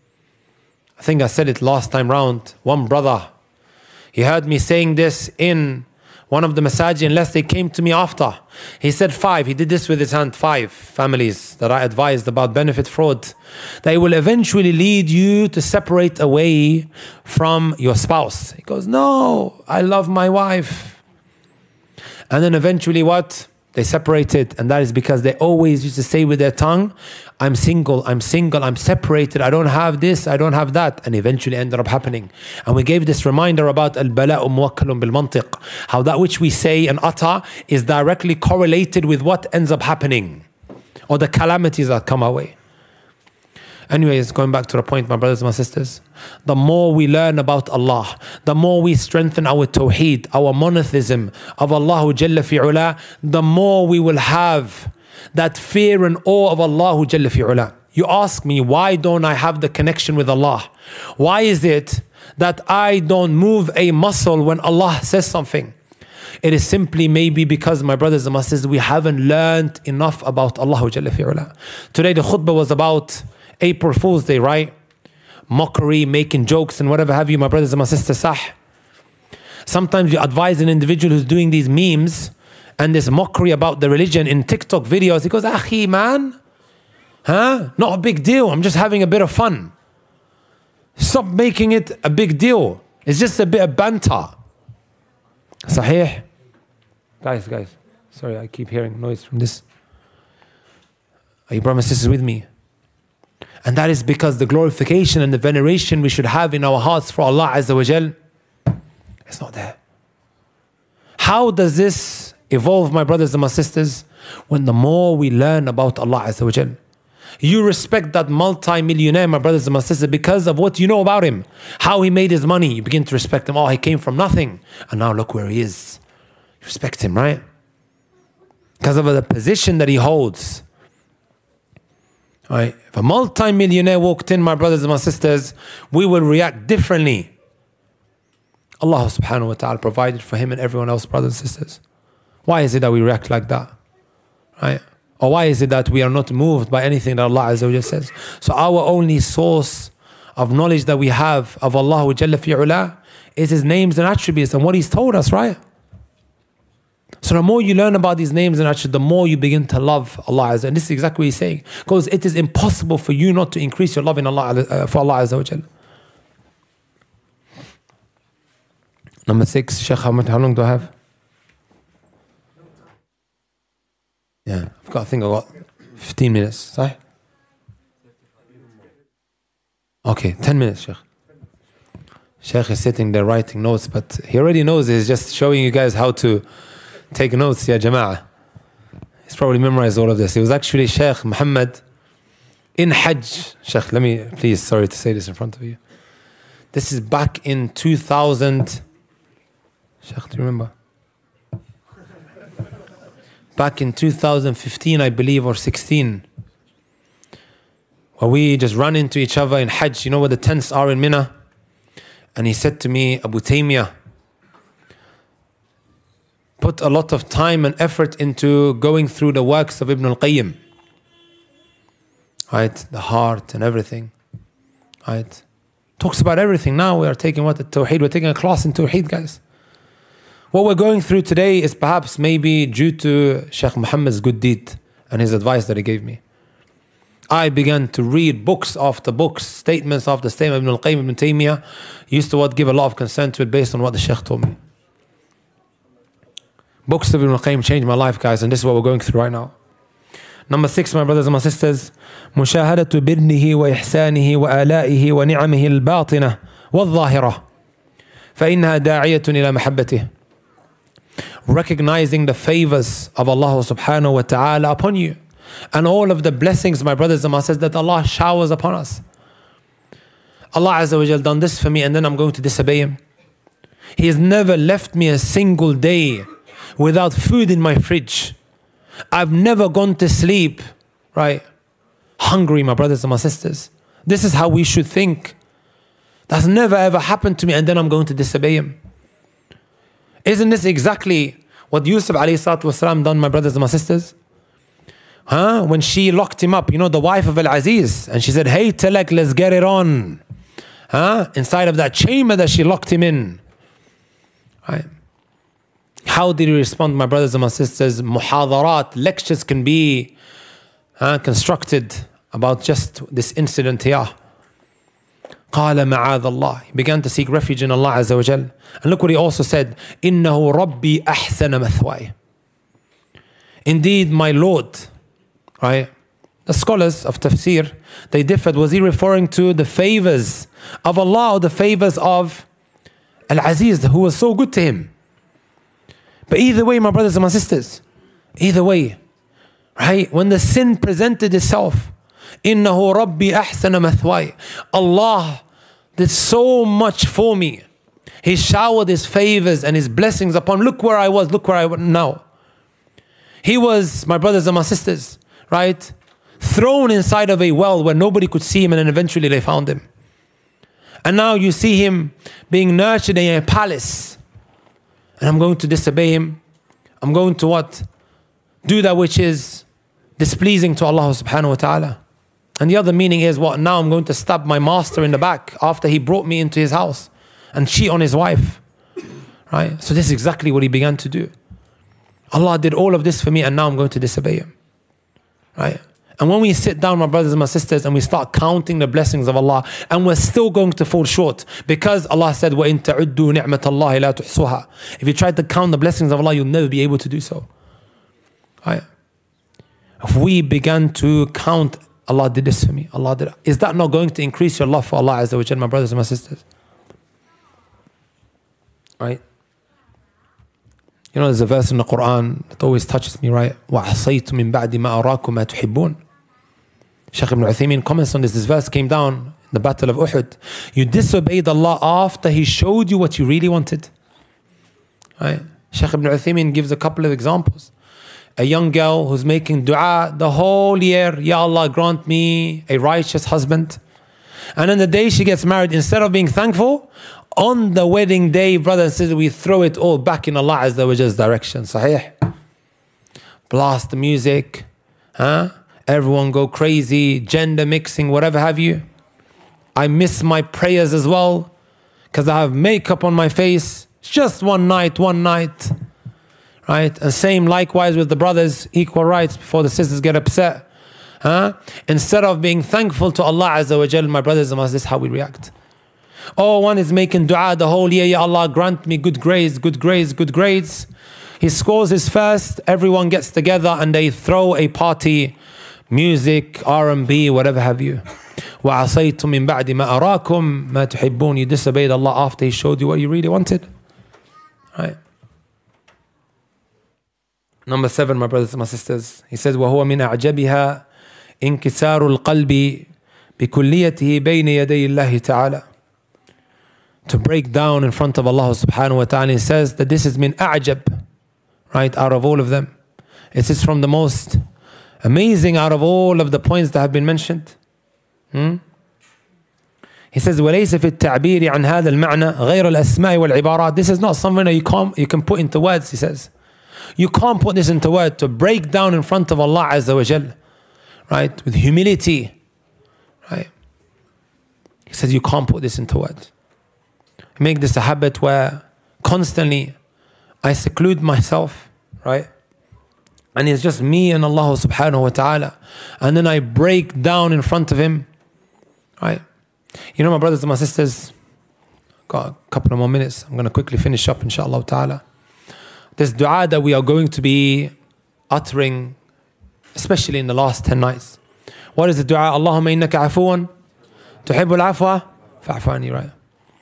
I think I said it last time round. One brother, he heard me saying this in one of the masajid, unless they came to me after. He said 5, he did this with his hand, 5 families that I advised about benefit fraud. They will eventually lead you to separate away from your spouse. He goes, no, I love my wife. And then eventually what? They separated, and that is because they always used to say with their tongue, I'm single, I'm separated, I don't have this, I don't have that, and eventually ended up happening. And we gave this reminder about al-bala'u muwakkalun bil-mantiq, how that which we say and utter is directly correlated with what ends up happening, or the calamities that come our way. Anyways, going back to the point, my brothers and my sisters, the more we learn about Allah, the more we strengthen our tawheed, our monotheism of Allah Jalla fi'ula, the more we will have that fear and awe of Allah Jalla fi'ula. You ask me, why don't I have the connection with Allah? Why is it that I don't move a muscle when Allah says something? It is simply maybe because, my brothers and my sisters, we haven't learned enough about Allah Jalla fi'ula. Today the khutbah was about April Fool's Day, right? Mockery, making jokes and whatever have you, my brothers and my sisters, sah. Sometimes you advise an individual who's doing these memes and this mockery about the religion in TikTok videos. He goes, Akhi, man, not a big deal. I'm just having a bit of fun. Stop making it a big deal. It's just a bit of banter. Sahih? Guys, sorry, I keep hearing noise from this. Are you brothers and sisters with me? And that is because the glorification and the veneration we should have in our hearts for Allah Azza wa Jal, it's not there. How does this evolve, my brothers and my sisters? When the more we learn about Allah Azza wa Jal. You respect that multi-millionaire, my brothers and my sisters, because of what you know about him. How he made his money. You begin to respect him. Oh, he came from nothing. And now look where he is. You respect him, right? Because of the position that he holds. Right. If a multi-millionaire walked in, my brothers and my sisters, we will react differently. Allah subhanahu wa ta'ala provided for him and everyone else, brothers and sisters. Why is it that we react like that? Right? Or why is it that we are not moved by anything that Allah Azza wa Jalla says? So our only source of knowledge that we have of Allah Jalla fi'ula is His names and attributes and what He's told us, right? So the more you learn about these names and attributes, the more you begin to love Allah Azza. And this is exactly what He's saying. Because it is impossible for you not to increase your love in Allah, for Allah Azza wa Jalla. Number 6, Sheikh, how long do I have? Yeah, I think I've got 15 minutes. Right? Okay, 10 minutes, Sheikh. Sheikh is sitting there writing notes, but he already knows. He's just showing you guys how to take notes, ya Jama'ah. He's probably memorized all of this. It was actually Sheikh Muhammad in Hajj. Sheikh, let me, please, sorry to say this in front of you. This is back in 2000. Sheikh, do you remember? Back in 2015, I believe, or 16. Where we just ran into each other in Hajj. You know where the tents are in Mina? And he said to me, Abu Taymiyyah, put a lot of time and effort into going through the works of Ibn al-Qayyim. Right? The heart and everything. Right? Talks about everything. Now we are taking what? The Tawheed. We're taking a class in Tawheed, guys. What we're going through today is perhaps maybe due to Sheikh Muhammad's good deed and his advice that he gave me. I began to read books after books, statements after statements. Ibn al-Qayyim, Ibn Taymiyyah used to give a lot of consent to it based on what the Sheikh told me. Books of Ibn al-Qayyim changed my life, guys, and this is what we're going through right now. Number 6, my brothers and my sisters, مشاهدة برنه وإحسانه وآلائه ونعمه الباطنة والظاهرة فإنها داعية إلى محبته. Recognizing the favors of Allah subhanahu wa ta'ala upon you and all of the blessings, my brothers and my sisters, that Allah showers upon us. Allah Azza wa Jal done this for me and then I'm going to disobey Him. He has never left me a single day without food in my fridge. I've never gone to sleep, right, hungry, my brothers and my sisters. This is how we should think. That's never ever happened to me, and then I'm going to disobey him. Isn't this exactly what Yusuf alayhi salatu wasalam done, my brothers and my sisters? When she locked him up, the wife of Al-Aziz, and she said, hey Talak, let's get it on. Inside of that chamber that she locked him in. Right? How did he respond, my brothers and my sisters? Muhadarat, lectures can be constructed about just this incident here. قال معاذ الله. He began to seek refuge in Allah Azza wa Jal. And look what he also said. إنه ربي أحسن مثواي. Indeed, my Lord. Right? The scholars of tafsir, they differed. Was he referring to the favors of Allah or the favors of Al-Aziz, who was so good to him? But either way, my brothers and my sisters, either way, right? When the sin presented itself, إِنَّهُ رَبِّي أَحْسَنَ مَثْوَاي. Allah did so much for me. He showered His favors and His blessings upon. Look where I was, look where I am now. He was, my brothers and my sisters, right? Thrown inside of a well where nobody could see him, and then eventually they found him. And now you see him being nurtured in a palace. And I'm going to disobey him. I'm going to what? Do that which is displeasing to Allah subhanahu wa ta'ala. And the other meaning is what? Now I'm going to stab my master in the back after he brought me into his house and cheat on his wife. Right? So this is exactly what he began to do. Allah did all of this for me, and now I'm going to disobey him. Right? And when we sit down, my brothers and my sisters, and we start counting the blessings of Allah, and we're still going to fall short, because Allah said, وَإِن تَعُدُّوا نِعْمَةَ اللَّهِ لَا تُحْصُوهَا. If you try to count the blessings of Allah, you'll never be able to do so. Right? If we began to count, Allah did this for me, Allah did, is that not going to increase your love for Allah Azza wa Jalla, my brothers and my sisters? Right? There's a verse in the Quran that always touches me, right? وَعَصَيْتُ مِن بَعْدِ مَا أَرَاكُمْ مَا تُحِبُّونَ. Shaykh ibn Uthaymeen comments on this. This verse came down in the Battle of Uhud. You disobeyed Allah after He showed you what you really wanted. Right? Shaykh ibn Uthaymeen gives a couple of examples. A young girl who's making dua the whole year, Ya Allah, grant me a righteous husband. And on the day she gets married, instead of being thankful, on the wedding day, brothers and sisters, we throw it all back in Allah Azza wa Jalla's direction. Sahih. Blast the music. Everyone go crazy. Gender mixing, whatever have you. I miss my prayers as well because I have makeup on my face. It's just one night. Right? And same likewise with the brothers. Equal rights before the sisters get upset. Instead of being thankful to Allah Azza wa Jalla, my brothers and my sisters, this is how we react. One is making dua the whole year, Ya Allah, grant me good grades. He scores his first, everyone gets together and they throw a party, music, R&B, whatever have you. وَعَصَيْتُم مِّن بَعْدِ مَا أَرَاكُمْ مَا تُحِبُّونَ. You disobeyed Allah after He showed you what you really wanted. Right? Number 7, my brothers and my sisters. He says, وَهُوَ مِنْ أَعْجَبِهَا إِنْكِسَارُ الْقَلْبِ بِكُلِّيَتِهِ بَيْنِ يَدَيِ اللَّهِ تَعَالَى. To break down in front of Allah subhanahu wa ta'ala. He says that this is min a'jab, right, out of all of them. It is from the most amazing out of all of the points that have been mentioned. He says, وَلَيْسَ فِي التَّعْبِيرِ عَنْ هَذَا الْمَعْنَى غَيْرَ الْأَسْمَاءِ وَالْعِبَارَاتِ. This is not something that you can put into words, he says. You can't put this into words. To break down in front of Allah Azza wa Jal, right, with humility, right. He says you can't put this into words. Make this a habit where constantly I seclude myself, right? And it's just me and Allah subhanahu wa ta'ala. And then I break down in front of Him, right? My brothers and my sisters, got a couple of more minutes. I'm going to quickly finish up, inshallah ta'ala. This dua that we are going to be uttering, especially in the last 10 nights. What is the dua? Allahumma innaka afuwan tuhibbul afwa fa'fu anni, right?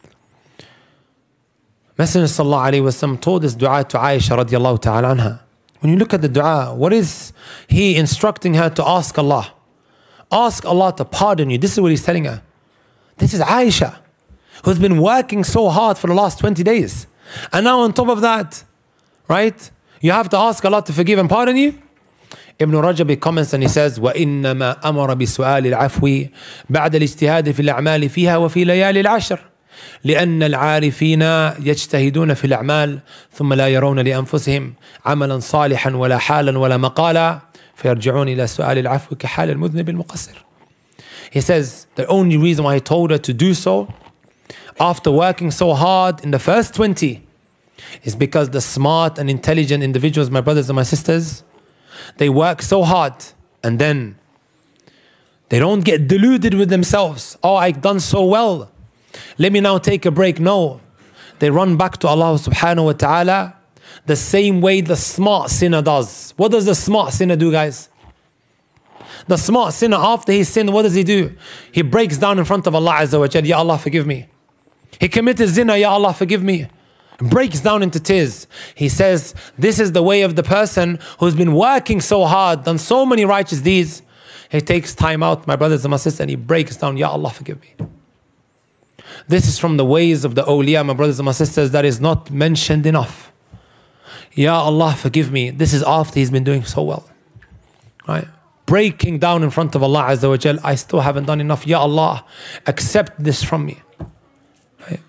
Messenger sallallahu alayhi wa sallam told this dua to Aisha radiallahu ta'ala anha. When you look at the dua, what is he instructing her to ask Allah? Ask Allah to pardon you. This is what he's telling her. This is Aisha, who's been working so hard for the last 20 days. And now on top of that, right, you have to ask Allah to forgive and pardon you? Ibn Rajab comments and he says, وَإِنَّمَا أَمَرَ بِسُؤَالِ الْعَفْوِ بَعْدَ الْاجْتِهَادِ فِي الْأَعْمَالِ فِيهَا وَفِي لَيَالِ الْعَشْرِ. لأن العارفين يجتهدون في الأعمال ثم لا يرون لأنفسهم عملا صالحا ولا حالا ولا مقالا فيرجعون إلى سؤال العفو كحال المذنب المقصر. He says the only reason why he told her to do so after working so hard in the first 20 is because the smart and intelligent individuals, my brothers and my sisters, they work so hard and then they don't get deluded with themselves. Oh, I've done so well, let me now take a break. No, they run back to Allah subhanahu wa ta'ala the same way the smart sinner does. What does the smart sinner do, guys? The smart sinner, after he sinned, what does he do? He breaks down in front of Allah Azza wa Jal, Ya Allah, forgive me. He committed zina, Ya Allah, forgive me. Breaks down into tears. He says, this is the way of the person who's been working so hard, done so many righteous deeds. He takes time out, my brothers and my sisters, and he breaks down, Ya Allah, forgive me. This is from the ways of the awliya, my brothers and my sisters, that is not mentioned enough. Ya Allah, forgive me. This is after he's been doing so well. Right? Breaking down in front of Allah Azza wa Jal, I still haven't done enough. Ya Allah, accept this from me. Right?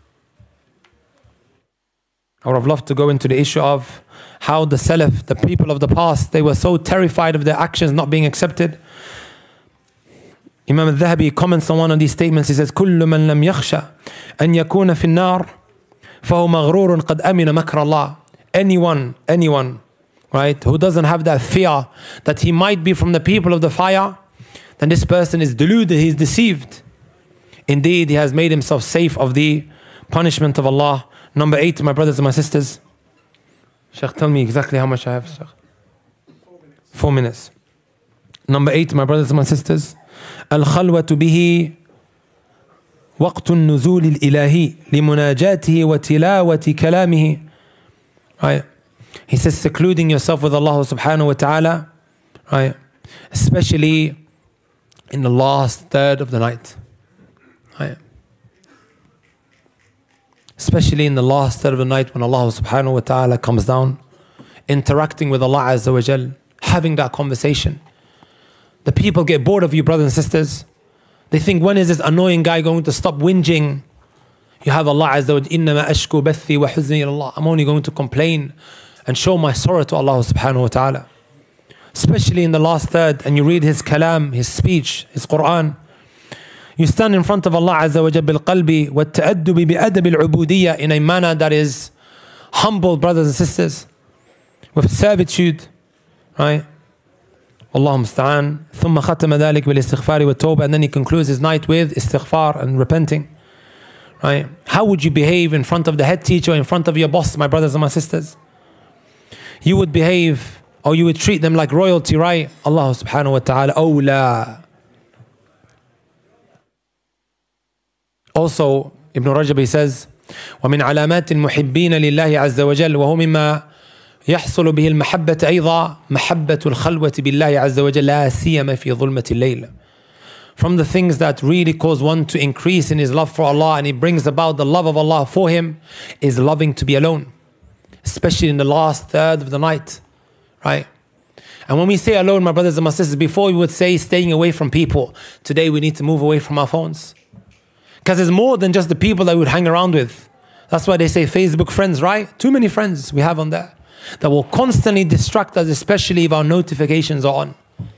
I would have loved to go into the issue of how the Salaf, the people of the past, they were so terrified of their actions not being accepted. Imam al-Dhahabi comments on one of these statements. He says, كل من لم يخشى أن يكون في النار فهو مغرور قد أمن مكر الله. Anyone, right, who doesn't have that fear that he might be from the people of the fire, then this person is deluded, he's deceived. Indeed, he has made himself safe of the punishment of Allah. Number 8, my brothers and my sisters. Shaykh, tell me exactly how much I have, Shaykh. 4 minutes. Number 8, my brothers and my sisters. الخلوة به وقت النزول الإلهي لمناجاته وتلاوة كلامه. Right? He says secluding yourself with Allah subhanahu wa ta'ala, right? Especially in the last third of the night. Right? Especially in the last third of the night when Allah subhanahu wa ta'ala comes down, interacting with Allah Azza wa Jal, having that conversation. The people get bored of you, brothers and sisters. They think, when is this annoying guy going to stop whinging? You have Allah Azza wa Jal, إِنَّمَا أَشْكُو بَثِّي وَحُزْنِي إِلَى اللَّهِ. I'm only going to complain and show my sorrow to Allah subhanahu wa ta'ala. Especially in the last third, and you read His kalam, His speech, His Quran. You stand in front of Allah Azza wa Jal بالقلب والتأدب بأدب العبودية, in a manner that is humble, brothers and sisters, with servitude, right? Allah musta'an. ثم ختم ذلك بالاستغفار والتوبة, and then he concludes his night with istighfar and repenting. Right? How would you behave in front of the head teacher, in front of your boss, my brothers and my sisters? You would behave, or you would treat them like royalty, right? Allah subhanahu wa ta'ala awla. Also, Ibn Rajab, he says, ومن علامات المحبين لله عز وجل وهو مما يحصل به المحبة أيضا محبة الخلوة بالله عز وجل لا سيما في ظلمة الليل. From the things that really cause one to increase in his love for Allah, and it brings about the love of Allah for him, is loving to be alone, especially in the last third of the night, right? And when we say alone, my brothers and my sisters, before we would say staying away from people, today we need to move away from our phones. Because there's more than just the people that we would hang around with. That's why they say Facebook friends, right? Too many friends we have on there that will constantly distract us, especially if our notifications are on.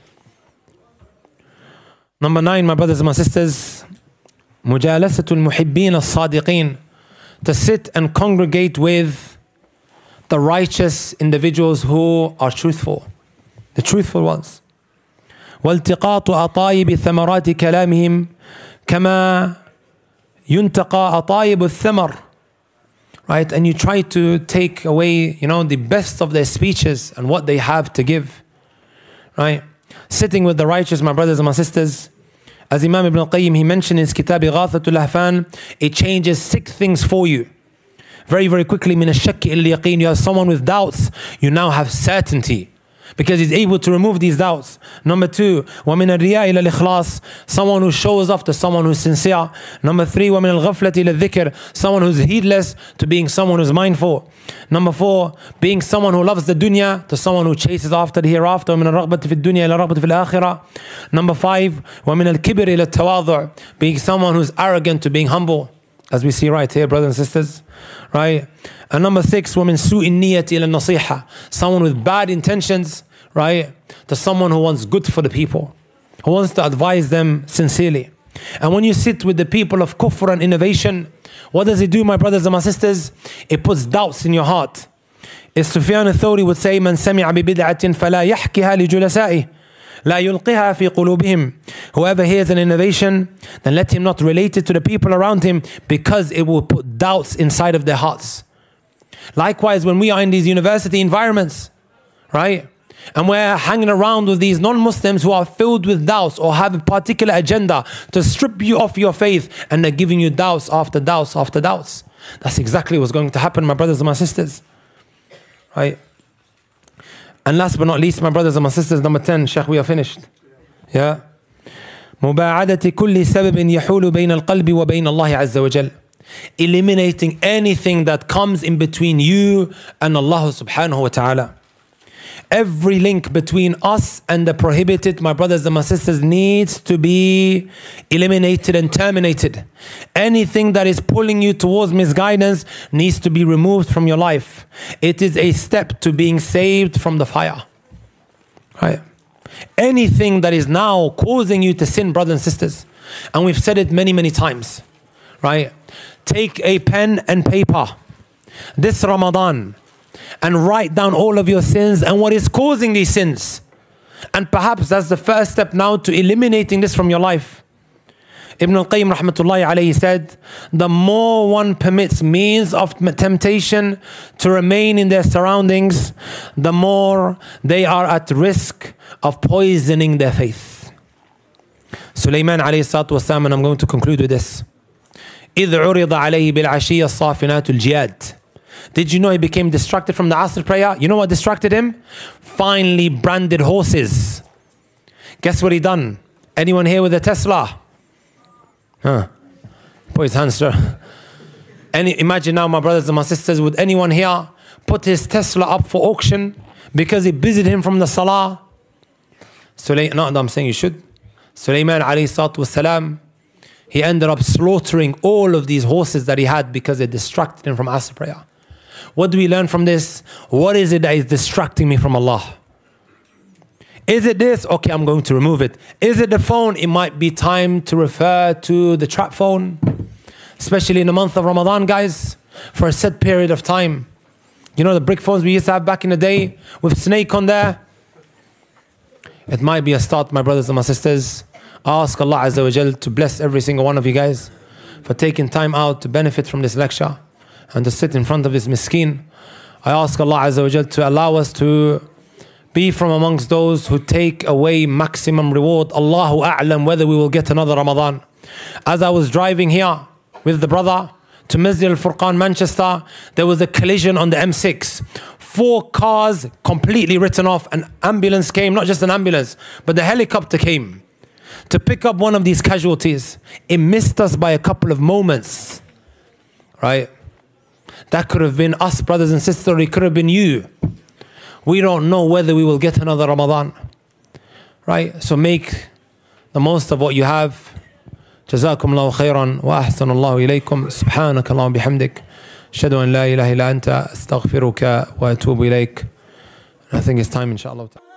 Number 9, my brothers and my sisters, مجالسة المحبين الصادقين, to sit and congregate with the righteous individuals who are truthful, the truthful ones. والتقاط أطايب ثمرات كلامهم كما ينتقى أطايب الثمر. Right? And you try to take away, the best of their speeches and what they have to give. Right? Sitting with the righteous, my brothers and my sisters, as Imam Ibn al-Qayyim, he mentioned in his kitab Ighathatul Lahfan, it changes 6 things for you. Very, very quickly, min ash-shakki ila al-yaqeen, you have someone with doubts, you now have certainty, because he's able to remove these doubts. Number 2, وَمِنَ الرِّيَاءِ إِلَى الْإِخْلَاصِ, someone who shows off to someone who's sincere. Number 3, وَمِنَ الْغَفْلَةِ إِلَى الذِّكْرِ, someone who's heedless to being someone who's mindful. Number 4, being someone who loves the dunya to someone who chases after the hereafter. وَمِنَ الرَّغْبَةِ فِي الدُّنْيَا إِلَى الرَّغْبَةِ فِي الْآخِرَةِ. Number 5, وَمِنَ الْكِبْرِ إِلَى التَّوَاضُعِ, being someone who's arrogant to being humble. as we see right here, brothers and sisters, right? And number 6, وَمِن سُوءِ النِّيَّةِ إِلَى النَّصِيحَةِ, someone with bad intentions, right? To someone who wants good for the people, who wants to advise them sincerely. And when you sit with the people of kufr and innovation, what does it do, my brothers and my sisters? It puts doubts in your heart. As Sufyan al-Thawri would say, مَنْ سَمِعَ بِبِدْعَةٍ فَلَا يَحْكِهَا لِجُلَسَائِهِ لَا يُلْقِهَا فِي قُلُوبِهِمْ. Whoever hears an innovation, then let him not relate it to the people around him, because it will put doubts inside of their hearts. Likewise, when we are in these university environments, right? And we're hanging around with these non-Muslims who are filled with doubts or have a particular agenda to strip you of your faith, and they're giving you doubts after doubts after doubts. That's exactly what's going to happen, my brothers and my sisters. Right? And last but not least, my brothers and my sisters, number 10, Sheikh, we are finished. Yeah. مباعدة كل سبب يحول بين القلب وبين الله عز وجل. Eliminating anything that comes in between you and Allah subhanahu wa ta'ala. Every link between us and the prohibited, my brothers and my sisters, needs to be eliminated and terminated. Anything that is pulling you towards misguidance needs to be removed from your life. It is a step to being saved from the fire. Right? Anything that is now causing you to sin, brothers and sisters, and we've said it many, many times, right? Take a pen and paper this Ramadan and write down all of your sins and what is causing these sins. And perhaps that's the first step now to eliminating this from your life. Ibn al-Qayyim rahmatullahi alayhi said, the more one permits means of temptation to remain in their surroundings, the more they are at risk of poisoning their faith. Sulaiman alayhi salatu wasalam, and I'm going to conclude with this. إِذْ عُرِضَ عَلَيْهِ بِالْعَشِيَّ الصَّافِنَاتُ الْجِيَادِ. Did you know he became distracted from the Asr prayer? You know what distracted him? Finely branded horses. Guess what he done? Anyone here with a Tesla? Put his hands, sir. Imagine now, my brothers and my sisters, would anyone here put his Tesla up for auction because it busied him from the Salah? No, I'm saying you should. Sulaiman alayhi salatu wasalam, he ended up slaughtering all of these horses that he had because they distracted him from Asr prayer. What do we learn from this? What is it that is distracting me from Allah? Is it this? Okay, I'm going to remove it. Is it the phone? It might be time to refer to the trap phone. Especially in the month of Ramadan, guys, for a set period of time. You know the brick phones we used to have back in the day with snake on there? It might be a start, my brothers and my sisters. Ask Allah Azza wa Jal to bless every single one of you guys for taking time out to benefit from this lecture and to sit in front of this miskeen. I ask Allah Azza wa Jal to allow us to be from amongst those who take away maximum reward. Allahu A'lam whether we will get another Ramadan. As I was driving here with the brother to Masjid al-Furqan, Manchester, there was a collision on the M6. 4 cars completely written off. An ambulance came, not just an ambulance, but the helicopter came to pick up one of these casualties. It missed us by a couple of moments, right? That could have been us, brothers and sisters, or it could have been you. We don't know whether we will get another Ramadan, right? So make the most of what you have. جزاكم الله خيرا وأحسن الله إليكم. سبحانك اللهم بحمدك أشهد أن لا إله إلا أنت أستغفرك وأتوب إليك. I think it's time, inshallah.